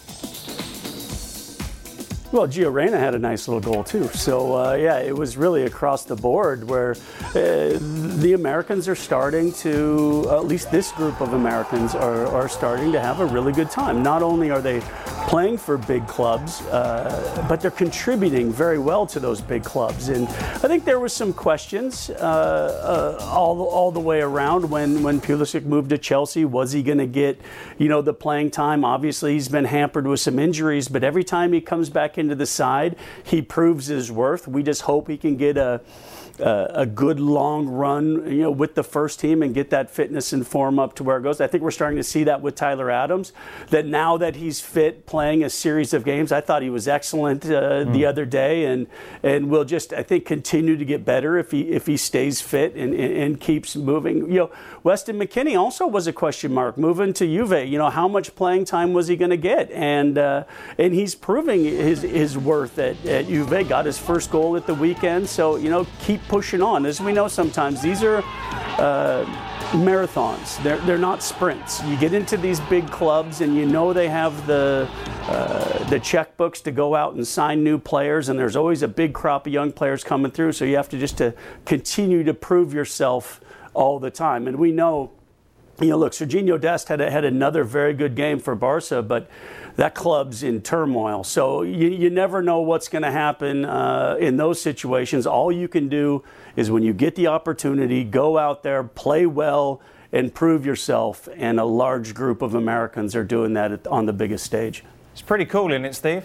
Well, Gio Reyna had a nice little goal too. So, uh, yeah, it was really across the board where uh, the Americans are starting to, uh, at least this group of Americans are, are starting to have a really good time. Not only are they playing for big clubs, uh, but they're contributing very well to those big clubs. And I think there was some questions uh, uh, all, all the way around when, when Pulisic moved to Chelsea. Was he going to get, you know, the playing time? Obviously, he's been hampered with some injuries, but every time he comes back into the side, he proves his worth. We just hope he can get a Uh, a good long run, you know, with the first team and get that fitness and form up to where it goes. I think we're starting to see that with Tyler Adams, that now that he's fit playing a series of games, I thought he was excellent uh, mm. the other day, and and will just, I think, continue to get better if he if he stays fit and, and, and keeps moving. You know, Weston McKennie also was a question mark moving to Juve. You know, how much playing time was he going to get? And uh, and he's proving his his worth at, at Juve. Got his first goal at the weekend, so you know, keep pushing on. As we know, sometimes these are uh, marathons. They're they're not sprints. You get into these big clubs, and you know they have the uh, the checkbooks to go out and sign new players, and there's always a big crop of young players coming through. So you have to just to continue to prove yourself all the time. And we know, you know, look, Serginho Dest had a, had another very good game for Barca, but that club's in turmoil. So you, you never know what's going to happen uh, in those situations. All you can do is when you get the opportunity, go out there, play well, and prove yourself. And a large group of Americans are doing that at, on the biggest stage. It's pretty cool, isn't it, Steve?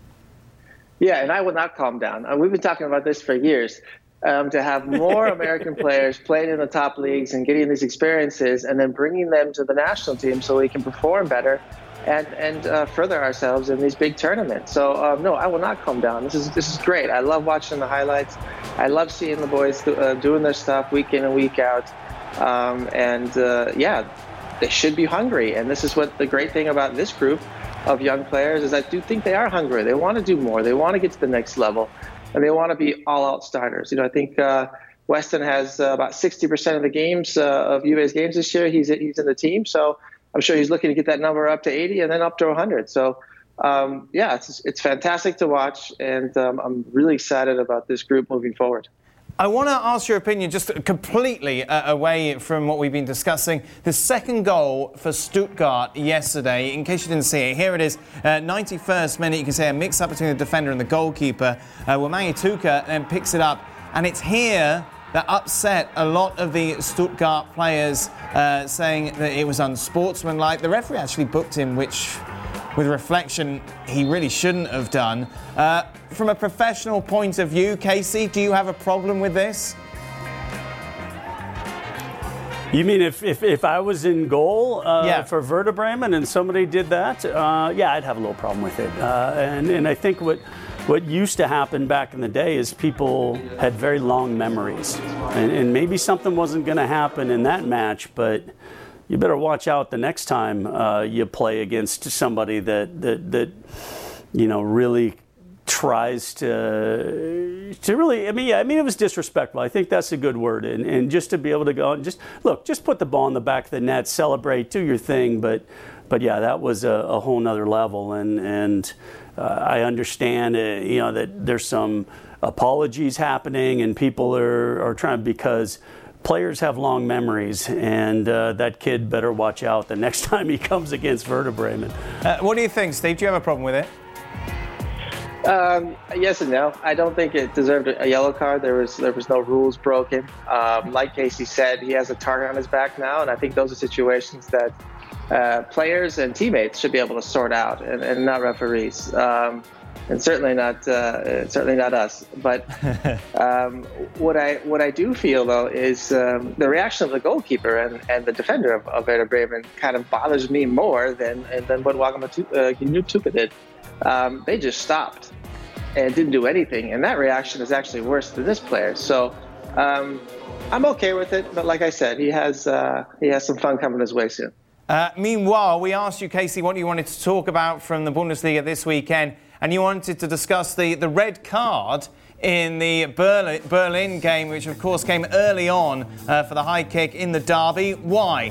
Yeah, and I will not calm down. Uh, we've been talking about this for years. Um, to have more American players playing in the top leagues and getting these experiences and then bringing them to the national team so we can perform better and and uh, further ourselves in these big tournaments. So um, no, I will not calm down. This is this is great. I love watching the highlights. I love seeing the boys do, uh, doing their stuff week in and week out. Um, and uh, yeah, they should be hungry. And this is what the great thing about this group of young players is. I do think they are hungry. They want to do more. They want to get to the next level. And they want to be all-out starters. You know, I think uh, Weston has uh, about sixty percent of the games uh, of U A's games this year. He's he's in the team, so I'm sure he's looking to get that number up to eighty and then up to one hundred. So, um, yeah, it's it's fantastic to watch, and um, I'm really excited about this group moving forward. I want to ask your opinion, just completely uh, away from what we've been discussing. The second goal for Stuttgart yesterday, in case you didn't see it, here it is, uh, ninety-first minute. You can see a mix-up between the defender and the goalkeeper. Uh, Wemanga Tuka then picks it up, and it's here that upset a lot of the Stuttgart players, uh, saying that it was unsportsmanlike. The referee actually booked him, which with reflection, he really shouldn't have done. Uh, from a professional point of view, Casey, do you have a problem with this? You mean if, if, if I was in goal uh, yeah. for Werder Bremen and somebody did that, uh, yeah, I'd have a little problem with it. Uh, and, and I think what what used to happen back in the day is people had very long memories. And, and maybe something wasn't going to happen in that match, but you better watch out the next time uh, you play against somebody that, that, that you know, really tries to to really I mean yeah I mean it was disrespectful. I think that's a good word, and and just to be able to go and just look, just put the ball in the back of the net, celebrate, do your thing, but but yeah, that was a, a whole nother level, and and uh, I understand uh, you know that there's some apologies happening and people are are trying, because players have long memories, and uh, that kid better watch out the next time he comes against Werder Bremen. Uh, what do you think, Steve? Do you have a problem with it? Um, yes and no. I don't think it deserved a yellow card. There was there was no rules broken. Um, like Casey said, he has a target on his back now, and I think those are situations that uh, players and teammates should be able to sort out, and, and not referees, um, and certainly not uh, certainly not us. But um, what I what I do feel though is um, the reaction of the goalkeeper and, and the defender of, of Werder Bremen kind of bothers me more than than what Wagner-Tuka did. Um, they just stopped and didn't do anything, and that reaction is actually worse than this player. So um, I'm okay with it, but like I said, he has uh, he has some fun coming his way soon. Uh, meanwhile, we asked you, Casey, what you wanted to talk about from the Bundesliga this weekend, and you wanted to discuss the, the red card in the Berlin, Berlin game, which of course came early on uh, for the high kick in the derby. Why?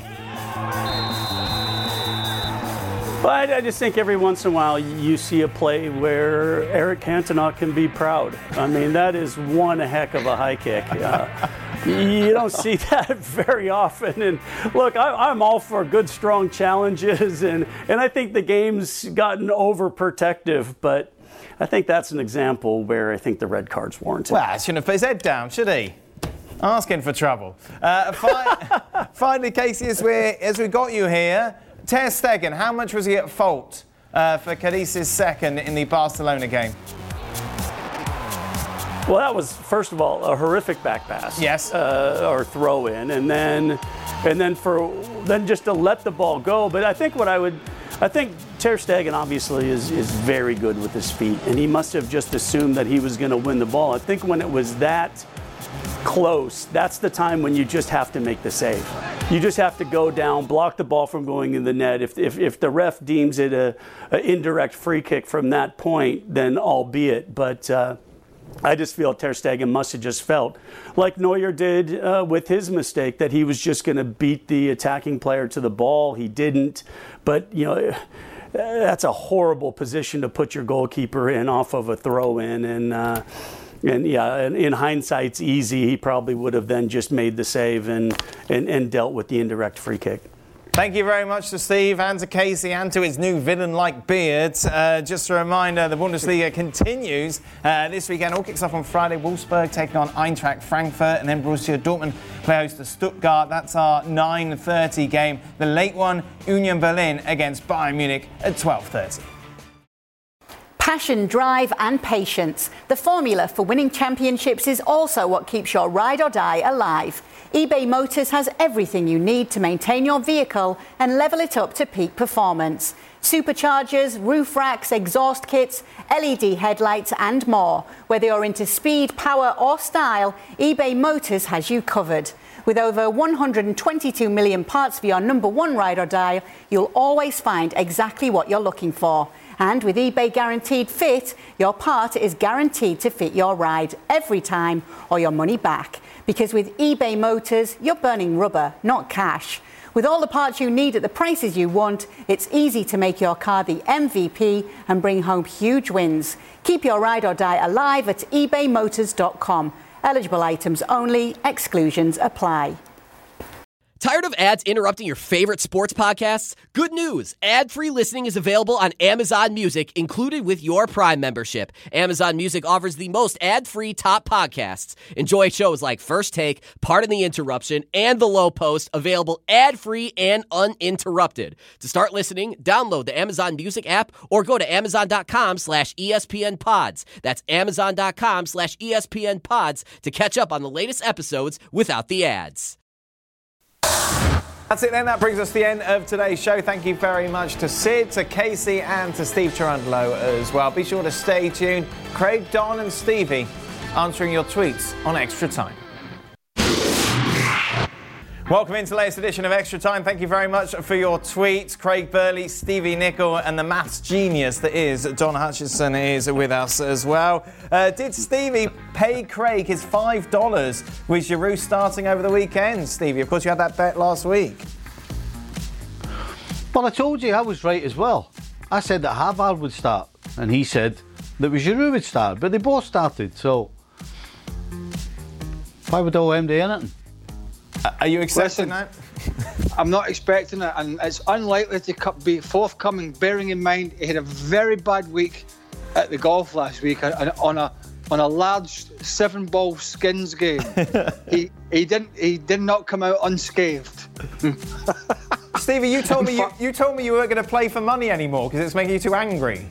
But I just think every once in a while you see a play where Eric Cantona can be proud. I mean, that is one heck of a high kick. Uh, you don't see that very often. And look, I, I'm all for good, strong challenges, and, and I think the game's gotten overprotective, but I think that's an example where I think the red card's warranted. Well, he shouldn't have put his head down, should he? Asking for trouble. Uh, fi- finally, Casey, as we as we got you here, Ter Stegen, how much was he at fault uh, for Cadiz's second in the Barcelona game? Well, that was, first of all, a horrific back pass. Yes. Uh, or throw in, and then, and then for then just to let the ball go. But I think what I would, I think Ter Stegen obviously is is very good with his feet, and he must have just assumed that he was going to win the ball. I think when it was that close, that's the time when you just have to make the save. You just have to go down, block the ball from going in the net. If if, if the ref deems it a, a indirect free kick from that point, then albeit. But uh, I just feel Ter Stegen must have just felt like Neuer did uh, with his mistake, that he was just going to beat the attacking player to the ball. He didn't. But, you know, that's a horrible position to put your goalkeeper in off of a throw-in. And, uh, And yeah, in hindsight, it's easy. He probably would have then just made the save and, and, and dealt with the indirect free kick. Thank you very much to Steve and to Casey and to his new villain-like beard. Uh, just a reminder, the Bundesliga continues uh, this weekend. All kicks off on Friday. Wolfsburg taking on Eintracht Frankfurt, and then Borussia Dortmund play host to Stuttgart. That's our nine thirty game. The late one, Union Berlin against Bayern Munich at twelve thirty. Passion, drive and patience. The formula for winning championships is also what keeps your ride or die alive. eBay Motors has everything you need to maintain your vehicle and level it up to peak performance. Superchargers, roof racks, exhaust kits, L E D headlights and more. Whether you're into speed, power or style, eBay Motors has you covered. With over one hundred twenty-two million parts for your number one ride or die, you'll always find exactly what you're looking for. And with eBay Guaranteed Fit, your part is guaranteed to fit your ride every time or your money back. Because with eBay Motors, you're burning rubber, not cash. With all the parts you need at the prices you want, it's easy to make your car the M V P and bring home huge wins. Keep your ride or die alive at ebay motors dot com. Eligible items only, exclusions apply. Tired of ads interrupting your favorite sports podcasts? Good news! Ad-free listening is available on Amazon Music, included with your Prime membership. Amazon Music offers the most ad-free top podcasts. Enjoy shows like First Take, Pardon the Interruption, and The Low Post, available ad-free and uninterrupted. To start listening, download the Amazon Music app or go to amazon.com slash ESPN pods. That's amazon.com slash ESPN pods to catch up on the latest episodes without the ads. That's it then. That brings us to the end of today's show. Thank you very much to Sid, to Casey, and to Steve Cherundolo as well. Be sure to stay tuned. Craig, Don, and Stevie answering your tweets on Extra Time. Welcome into the latest edition of Extra Time. Thank you very much for your tweets. Craig Burley, Stevie Nicol, and the maths genius that is Don Hutchison is with us as well. Uh, did Stevie pay Craig his five dollars with Giroud starting over the weekend, Stevie? Of course, you had that bet last week. Well, I told you I was right as well. I said that Hazard would start, and he said that Giroud would start, but they both started, so why would I owe him to anything? Are you accepting Listen, that? I'm not expecting it, and it's unlikely to be forthcoming, bearing in mind he had a very bad week at the golf last week on a on a large seven ball skins game. he he didn't he did not come out unscathed. Stevie, you told me you, you told me you weren't going to play for money anymore because it's making you too angry.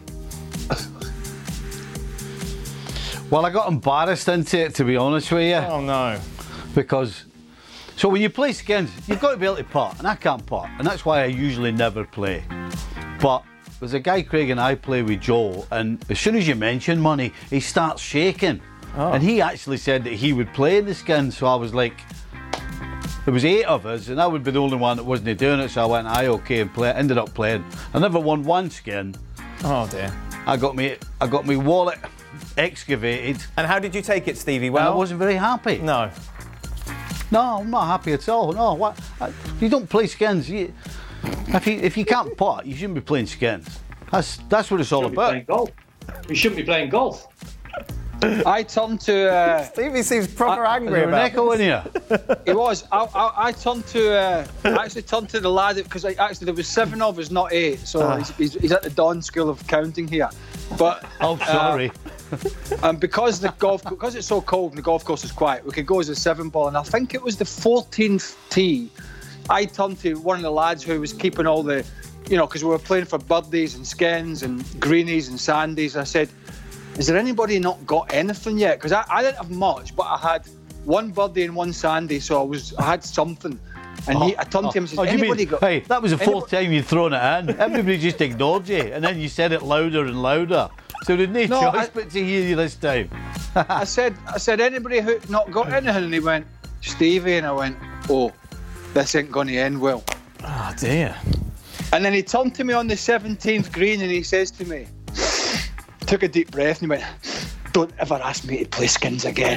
Well, I got embarrassed into it, to be honest with you. Oh no! Because. So when you play skins, you've got to be able to putt, and I can't putt, and that's why I usually never play. But there's a guy Craig and I play with, Joe, and as soon as you mention money, he starts shaking. Oh. And he actually said that he would play in the skins, so I was like, there was eight of us, and I would be the only one that wasn't doing it, so I went, aye, okay, and play. Ended up playing. I never won one skin. Oh dear. I got me, I got my wallet excavated. And how did you take it, Stevie? Well, and I wasn't very happy. No. No, I'm not happy at all. No, what? You don't play skins. You, if you if you can't putt, you shouldn't be playing skins. That's that's what it's all about. Golf. You shouldn't be playing golf. I turned to uh, Stevie seems proper I, angry about echo in here. He was. I, I, I turned to. Uh, I actually turned to the lad because actually there was seven of us, not eight. So uh. he's, he's, he's at the Don School of Counting here. But oh, sorry. Uh, and because the golf, because it's so cold and the golf course is quiet, we could go as a seven ball. And I think it was the fourteenth tee. I turned to one of the lads who was keeping all the, you know, because we were playing for birdies and skins and greenies and sandies. I said, "Is there anybody not got anything yet?" Because I, I didn't have much, but I had one birdie and one sandy, so I was I had something. And he, I turned oh, to him and said, oh, "Anybody mean, got?" Hey, that was the fourth anybody... time you'd thrown it in. Everybody just ignored you, and then you said it louder and louder. So there's no, no choice I, but to hear you this time. I said, I said, "Anybody who not got anything?" And he went, "Stevie," and I went, "Oh, this ain't going to end well." Oh dear. And then he turned to me on the seventeenth green and he says to me, took a deep breath and he went, "Don't ever ask me to play skins again."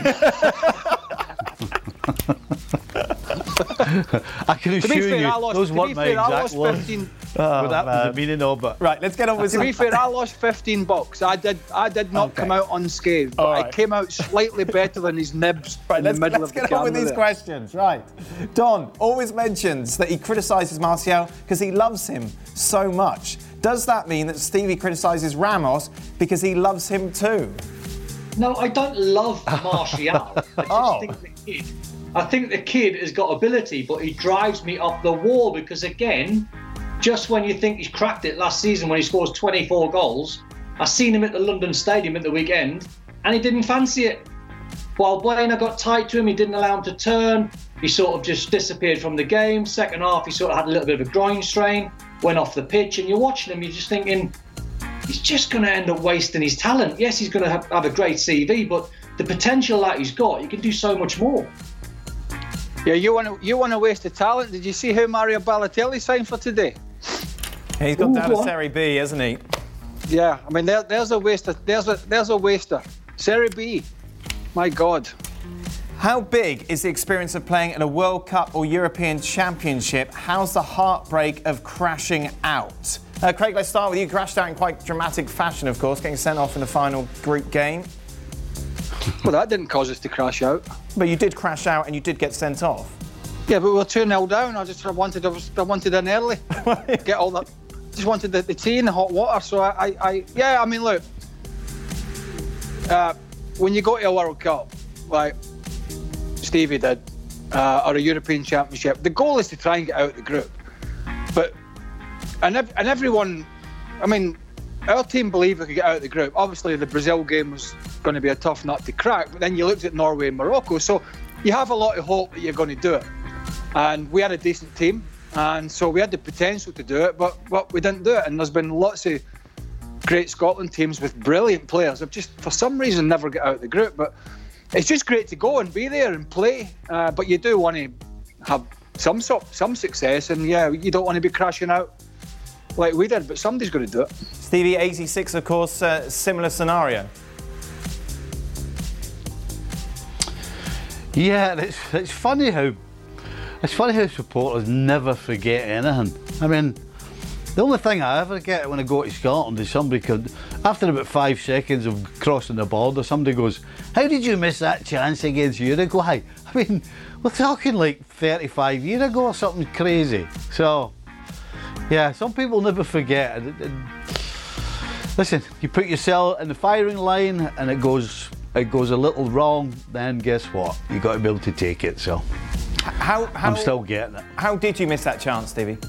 I can assure fair, you, lost, those weren't my fair, exact words. Oh, but that man. was the meaning of it. Right, let's get on with To be fair, I lost fifteen bucks. I did I did not okay. come out unscathed, but right. I came out slightly better than his nibs right, in let's, the middle let's of the get on with these there. questions. Right. Don always mentions that he criticises Martial because he loves him so much. Does that mean that Stevie criticises Ramos because he loves him too? No, I don't love Martial. I just oh. think the kid... I think the kid has got ability, but he drives me up the wall because, again, just when you think he's cracked it last season when he scores twenty-four goals, I seen him at the London Stadium at the weekend and he didn't fancy it. While Buena got tight to him, he didn't allow him to turn. He sort of just disappeared from the game. Second half, he sort of had a little bit of a groin strain, went off the pitch, and you're watching him, you're just thinking, he's just going to end up wasting his talent. Yes, he's going to have, have a great C V, but the potential that he's got, he can do so much more. Yeah, you want to you want to waste the talent. Did you see who Mario Balotelli signed for today? Yeah, he's got Ooh, down to Serie B, hasn't he? Yeah, I mean there, there's a waster. There's a there's a waster. Serie B. My God. How big is the experience of playing in a World Cup or European Championship? How's the heartbreak of crashing out? Uh, Craig, let's start with you. Crashed out in quite dramatic fashion, of course, getting sent off in the final group game. Well, that didn't cause us to crash out. But you did crash out and you did get sent off. Yeah, but we were two nil down. I just I wanted I, was, I wanted in early. Get all that. Just wanted the, the tea and the hot water. So I, I, I yeah, I mean, look. Uh, when you go to a World Cup, like Stevie did, uh, or a European Championship, the goal is to try and get out of the group. But and ev- and everyone, I mean, our team believed we could get out of the group. Obviously, the Brazil game was going to be a tough nut to crack. But then you looked at Norway and Morocco, so you have a lot of hope that you're going to do it. And we had a decent team, and so we had the potential to do it, but but we didn't do it. And there's been lots of great Scotland teams with brilliant players have just, for some reason, never get out of the group. But it's just great to go and be there and play. Uh, but you do want to have some some success, and yeah, you don't want to be crashing out like we did. But somebody's going to do it. Stevie, eighty-six, of course, uh, similar scenario. Yeah, it's it's funny how it's funny how supporters never forget anything. I mean, the only thing I ever get when I go to Scotland is somebody could, after about five seconds of crossing the border, somebody goes, "How did you miss that chance against Uruguay?" I mean, we're talking like thirty-five years ago or something crazy. So, yeah, some people never forget. Listen, you put yourself in the firing line and it goes it goes a little wrong, then guess what? You got to be able to take it. So, how, how I'm still getting it. How did you miss that chance, Stevie?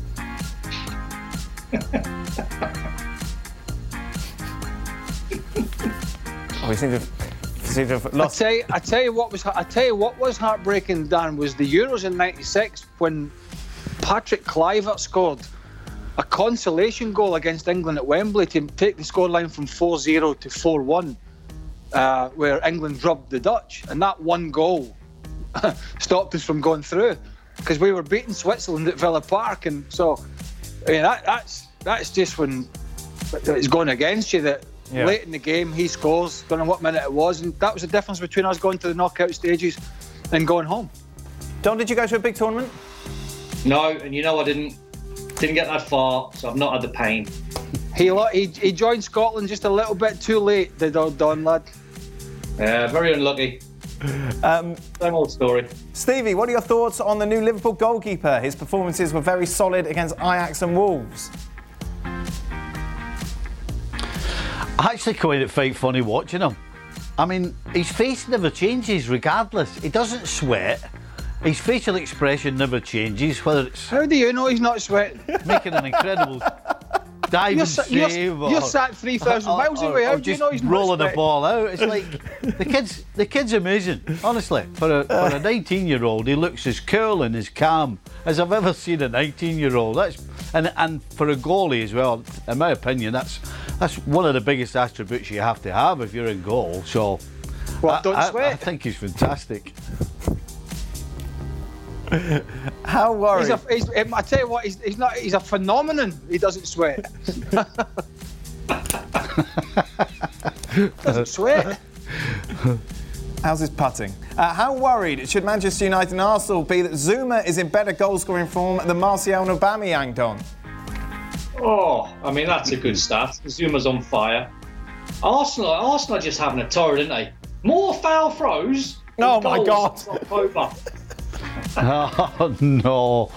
oh, we seem to, seem to have lost. I tell you, I tell you what was I tell you what was heartbreaking, Dan, was the Euros in ninety-six when Patrick Kluivert scored a consolation goal against England at Wembley to take the scoreline from four zero to four one, uh, where England drubbed the Dutch, and that one goal stopped us from going through because we were beating Switzerland at Villa Park, and so. I mean, that, that's that's just when it's going against you, that yeah. Late in the game he scores, don't know what minute it was, and that was the difference between us going to the knockout stages and going home. Don, did you go to a big tournament? No, and you know I didn't didn't get that far, so I've not had the pain. He he, he joined Scotland just a little bit too late, did old Don lad. Yeah, very unlucky. Um, Same old story. Stevie, what are your thoughts on the new Liverpool goalkeeper? His performances were very solid against Ajax and Wolves. I actually find it quite funny watching him. I mean, his face never changes regardless. He doesn't sweat. His facial expression never changes, whether it's... How do you know he's not sweating? Making an incredible diving you're, save. You're, or, you're sat three thousand miles or, away. How or do you just know he's not rolling sweating? the ball out. It's like, the kid's, the kid's amazing, honestly. For a, for a nineteen-year-old, he looks as cool and as calm as I've ever seen a nineteen-year-old. That's and and for a goalie as well, in my opinion, that's that's one of the biggest attributes you have to have if you're in goal. So, well, I, don't I, sweat. I think he's fantastic. How worried? He's a, he's, I tell you what, he's, he's not. He's a phenomenon. He doesn't sweat. doesn't sweat. How's his putting? Uh, how worried should Manchester United and Arsenal be that Zuma is in better goal-scoring form than Martial and Aubameyang, Don? Oh, I mean, that's a good stat. Zuma's on fire. Arsenal, Arsenal are just having a torrid, aren't they? More foul throws. Oh my God! Oh no!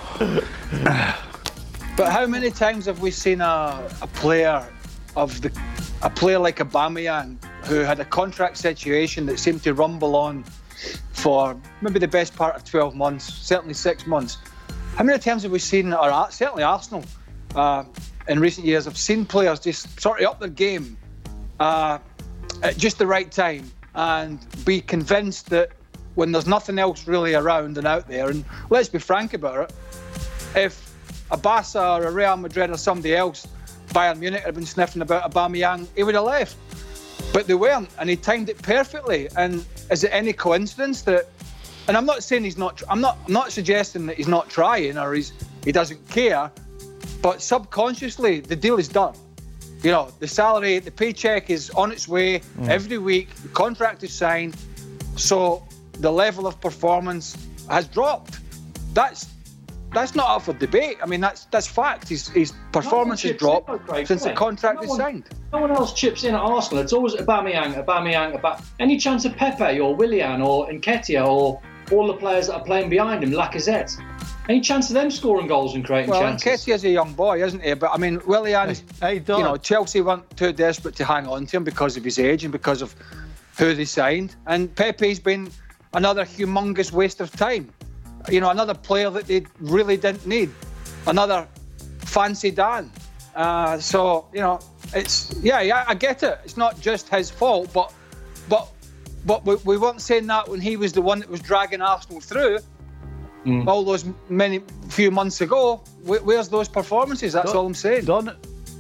But how many times have we seen a, a player of the a player like Aubameyang who had a contract situation that seemed to rumble on for maybe the best part of twelve months, certainly six months? How many times have we seen, or certainly Arsenal uh, in recent years, have seen players just sort of up their game uh, at just the right time and be convinced that when there's nothing else really around and out there, and let's be frank about it, if a Barca or a Real Madrid or somebody else, Bayern Munich, had been sniffing about Aubameyang, he would have left. But they weren't, and he timed it perfectly. And is it any coincidence that? And I'm not saying he's not. I'm not. I'm not suggesting that he's not trying or he's he doesn't care. But subconsciously, the deal is done. You know, the salary, the paycheck is on its way mm. every week. The contract is signed, so the level of performance has dropped. That's that's not up for debate. I mean, that's that's fact. His his performance has dropped in, Craig, since the contract no is one, signed. No one else chips in at Arsenal. It's always Aubameyang, Aubameyang, Aubameyang. Any chance of Pepe or Willian or Nketiah or all the players that are playing behind him, Lacazette. Any chance of them scoring goals and creating well, chances? Well, Nketiah is a young boy, isn't he? But I mean, Willian, hey, hey, you know, Chelsea weren't too desperate to hang on to him because of his age and because of who they signed. And Pepe's been another humongous waste of time. You know, another player that they really didn't need. Another fancy Dan. Uh, so, you know, it's, yeah, yeah, I get it. It's not just his fault, but but but we, we weren't saying that when he was the one that was dragging Arsenal through mm. all those many few months ago. Where's those performances? That's Don, all I'm saying. Don,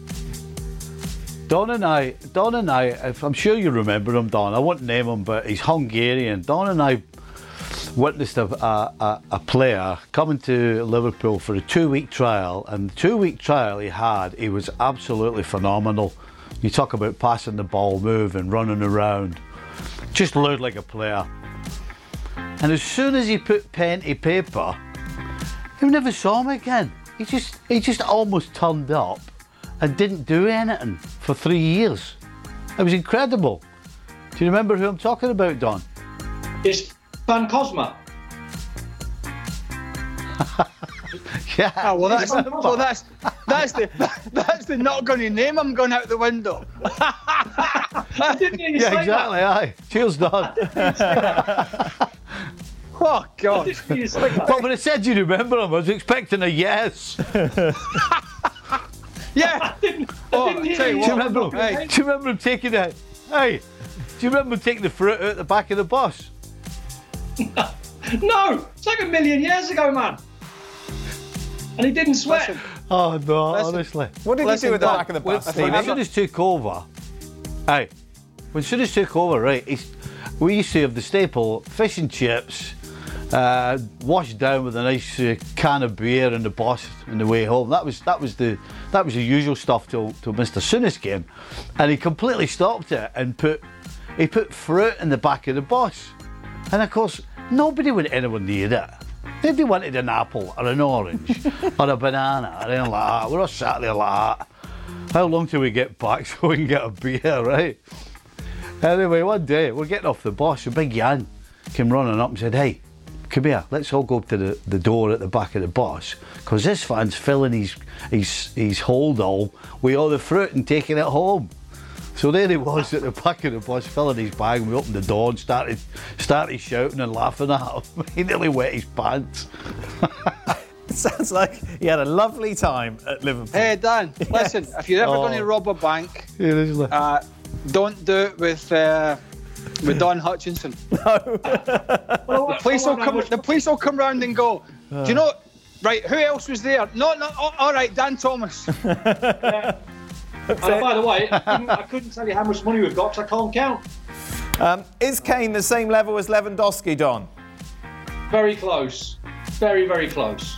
Don and I, Don and I, I'm sure you remember him, Don. I won't name him, but he's Hungarian. Don and I witnessed a, a, a player coming to Liverpool for a two-week trial, and the two-week trial he had, he was absolutely phenomenal. You talk about passing the ball, moving, running around, just looked like a player. And as soon as he put pen to paper, you never saw him again. He just, he just almost turned up and didn't do anything for three years. It was incredible. Do you remember who I'm talking about, Don? It's Van Cosma. yeah. Oh, well, that's well, that's that's the that's the not going to name him going out the window. I didn't hear you yeah, say exactly. That. Aye. Cheers, Don. Oh God! But when I said you remember him, I was expecting a yes. yeah. I didn't, I oh, didn't hear do, you. you remember him? Hey. Do you remember him taking it? Hey, do you remember him taking the fruit out the back of the bus? No, it's like a million years ago, man. And he didn't sweat. Listen, oh no, listen, honestly. What did listen, he do with the Don, back of the bus? When, when Souness took over, hey, when Souness took over, right, he's, we used to have the staple fish and chips, uh, washed down with a nice uh, can of beer in the bus on the way home. That was that was the that was the usual stuff till till Mister Souness came, and he completely stopped it and put he put fruit in the back of the bus, and of course nobody went anywhere near it. Nobody wanted an apple or an orange or a banana or anything like that. We're all sat there like that. How long till we get back so we can get a beer, right? Anyway, one day we're getting off the bus and Big Jan came running up and said, "Hey, come here, let's all go up to the, the door at the back of the bus, because this fan's filling his, his, his hold all with all the fruit and taking it home." So there he was at the back of the bus filling his bag, and we opened the door and started started shouting and laughing at him. He nearly wet his pants. It sounds like he had a lovely time at Liverpool. Hey Dan, yes. Listen, if you're ever Oh. going to rob a bank, Yeah, uh, don't do it with uh, with Don Hutchinson. No. The police will come. The police will come round and go. Do you know? Right, who else was there? No, no. Oh, all right, Dan Thomas. Yeah. And by the way, I couldn't, I couldn't tell you how much money we've got because I can't count. Um, is Kane the same level as Lewandowski, Don? Very close. Very, very close.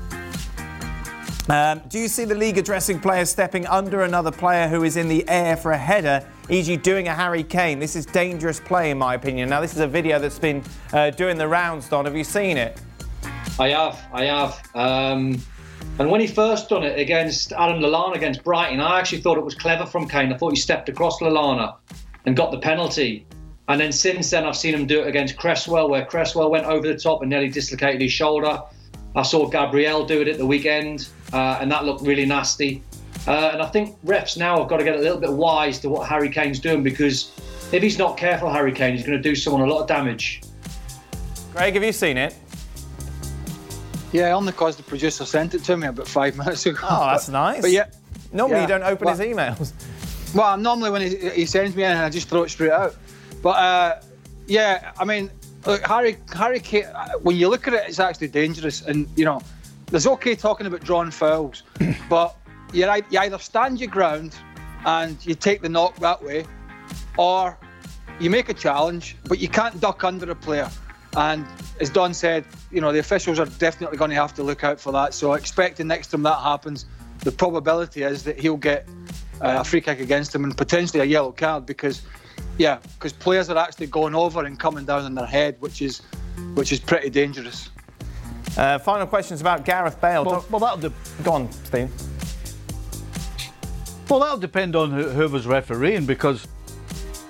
Um, do you see the league addressing players stepping under another player who is in the air for a header, for example doing a Harry Kane? This is dangerous play in my opinion. Now this is a video that's been uh, doing the rounds, Don. Have you seen it? I have, I have. Um, and when he first done it against Adam Lallana against Brighton, I actually thought it was clever from Kane. I thought he stepped across Lallana and got the penalty. And then since then, I've seen him do it against Cresswell, where Cresswell went over the top and nearly dislocated his shoulder. I saw Gabriel do it at the weekend, uh, and that looked really nasty. Uh, and I think refs now have got to get a little bit wise to what Harry Kane's doing, because if he's not careful, Harry Kane, he's going to do someone a lot of damage. Greg, have you seen it? Yeah, only because the producer sent it to me about five minutes ago. Oh, that's nice. But yeah, normally yeah, you don't open well, his emails. Well, normally when he, he sends me in, I just throw it straight out. But uh, yeah, I mean, look, Harry, Harry Kane. When you look at it, it's actually dangerous. And you know, there's okay talking about drawn fouls, but you you either stand your ground and you take the knock that way, or you make a challenge, but you can't duck under a player. And as Don said, you know, the officials are definitely going to have to look out for that. So expecting next time that happens, the probability is that he'll get uh, a free kick against him and potentially a yellow card, because, yeah, because players are actually going over and coming down on their head, which is which is pretty dangerous. Uh, final questions about Gareth Bale. Well, well that'll de- Go on, Steve. Well, that'll depend on who, whoever's refereeing, because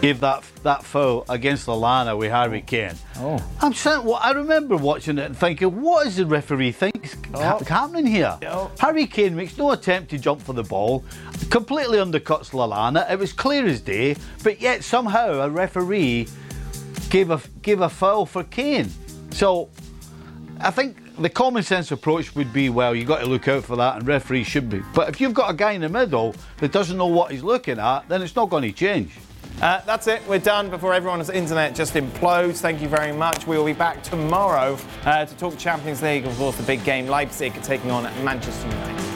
gave that that foul against Lallana with Harry Kane. Oh. I'm saying, well, I remember watching it and thinking, what does the referee think is Oh. ha- happening here? Oh. Harry Kane makes no attempt to jump for the ball, completely undercuts Lallana. It was clear as day, but yet somehow a referee gave a gave a foul for Kane. So I think the common sense approach would be, well, you've got to look out for that, and referees should be. But if you've got a guy in the middle that doesn't know what he's looking at, then it's not going to change. Uh, that's it. We're done before everyone's internet just implodes. Thank you very much. We will be back tomorrow uh, to talk Champions League. Of course, the big game, Leipzig taking on Manchester United.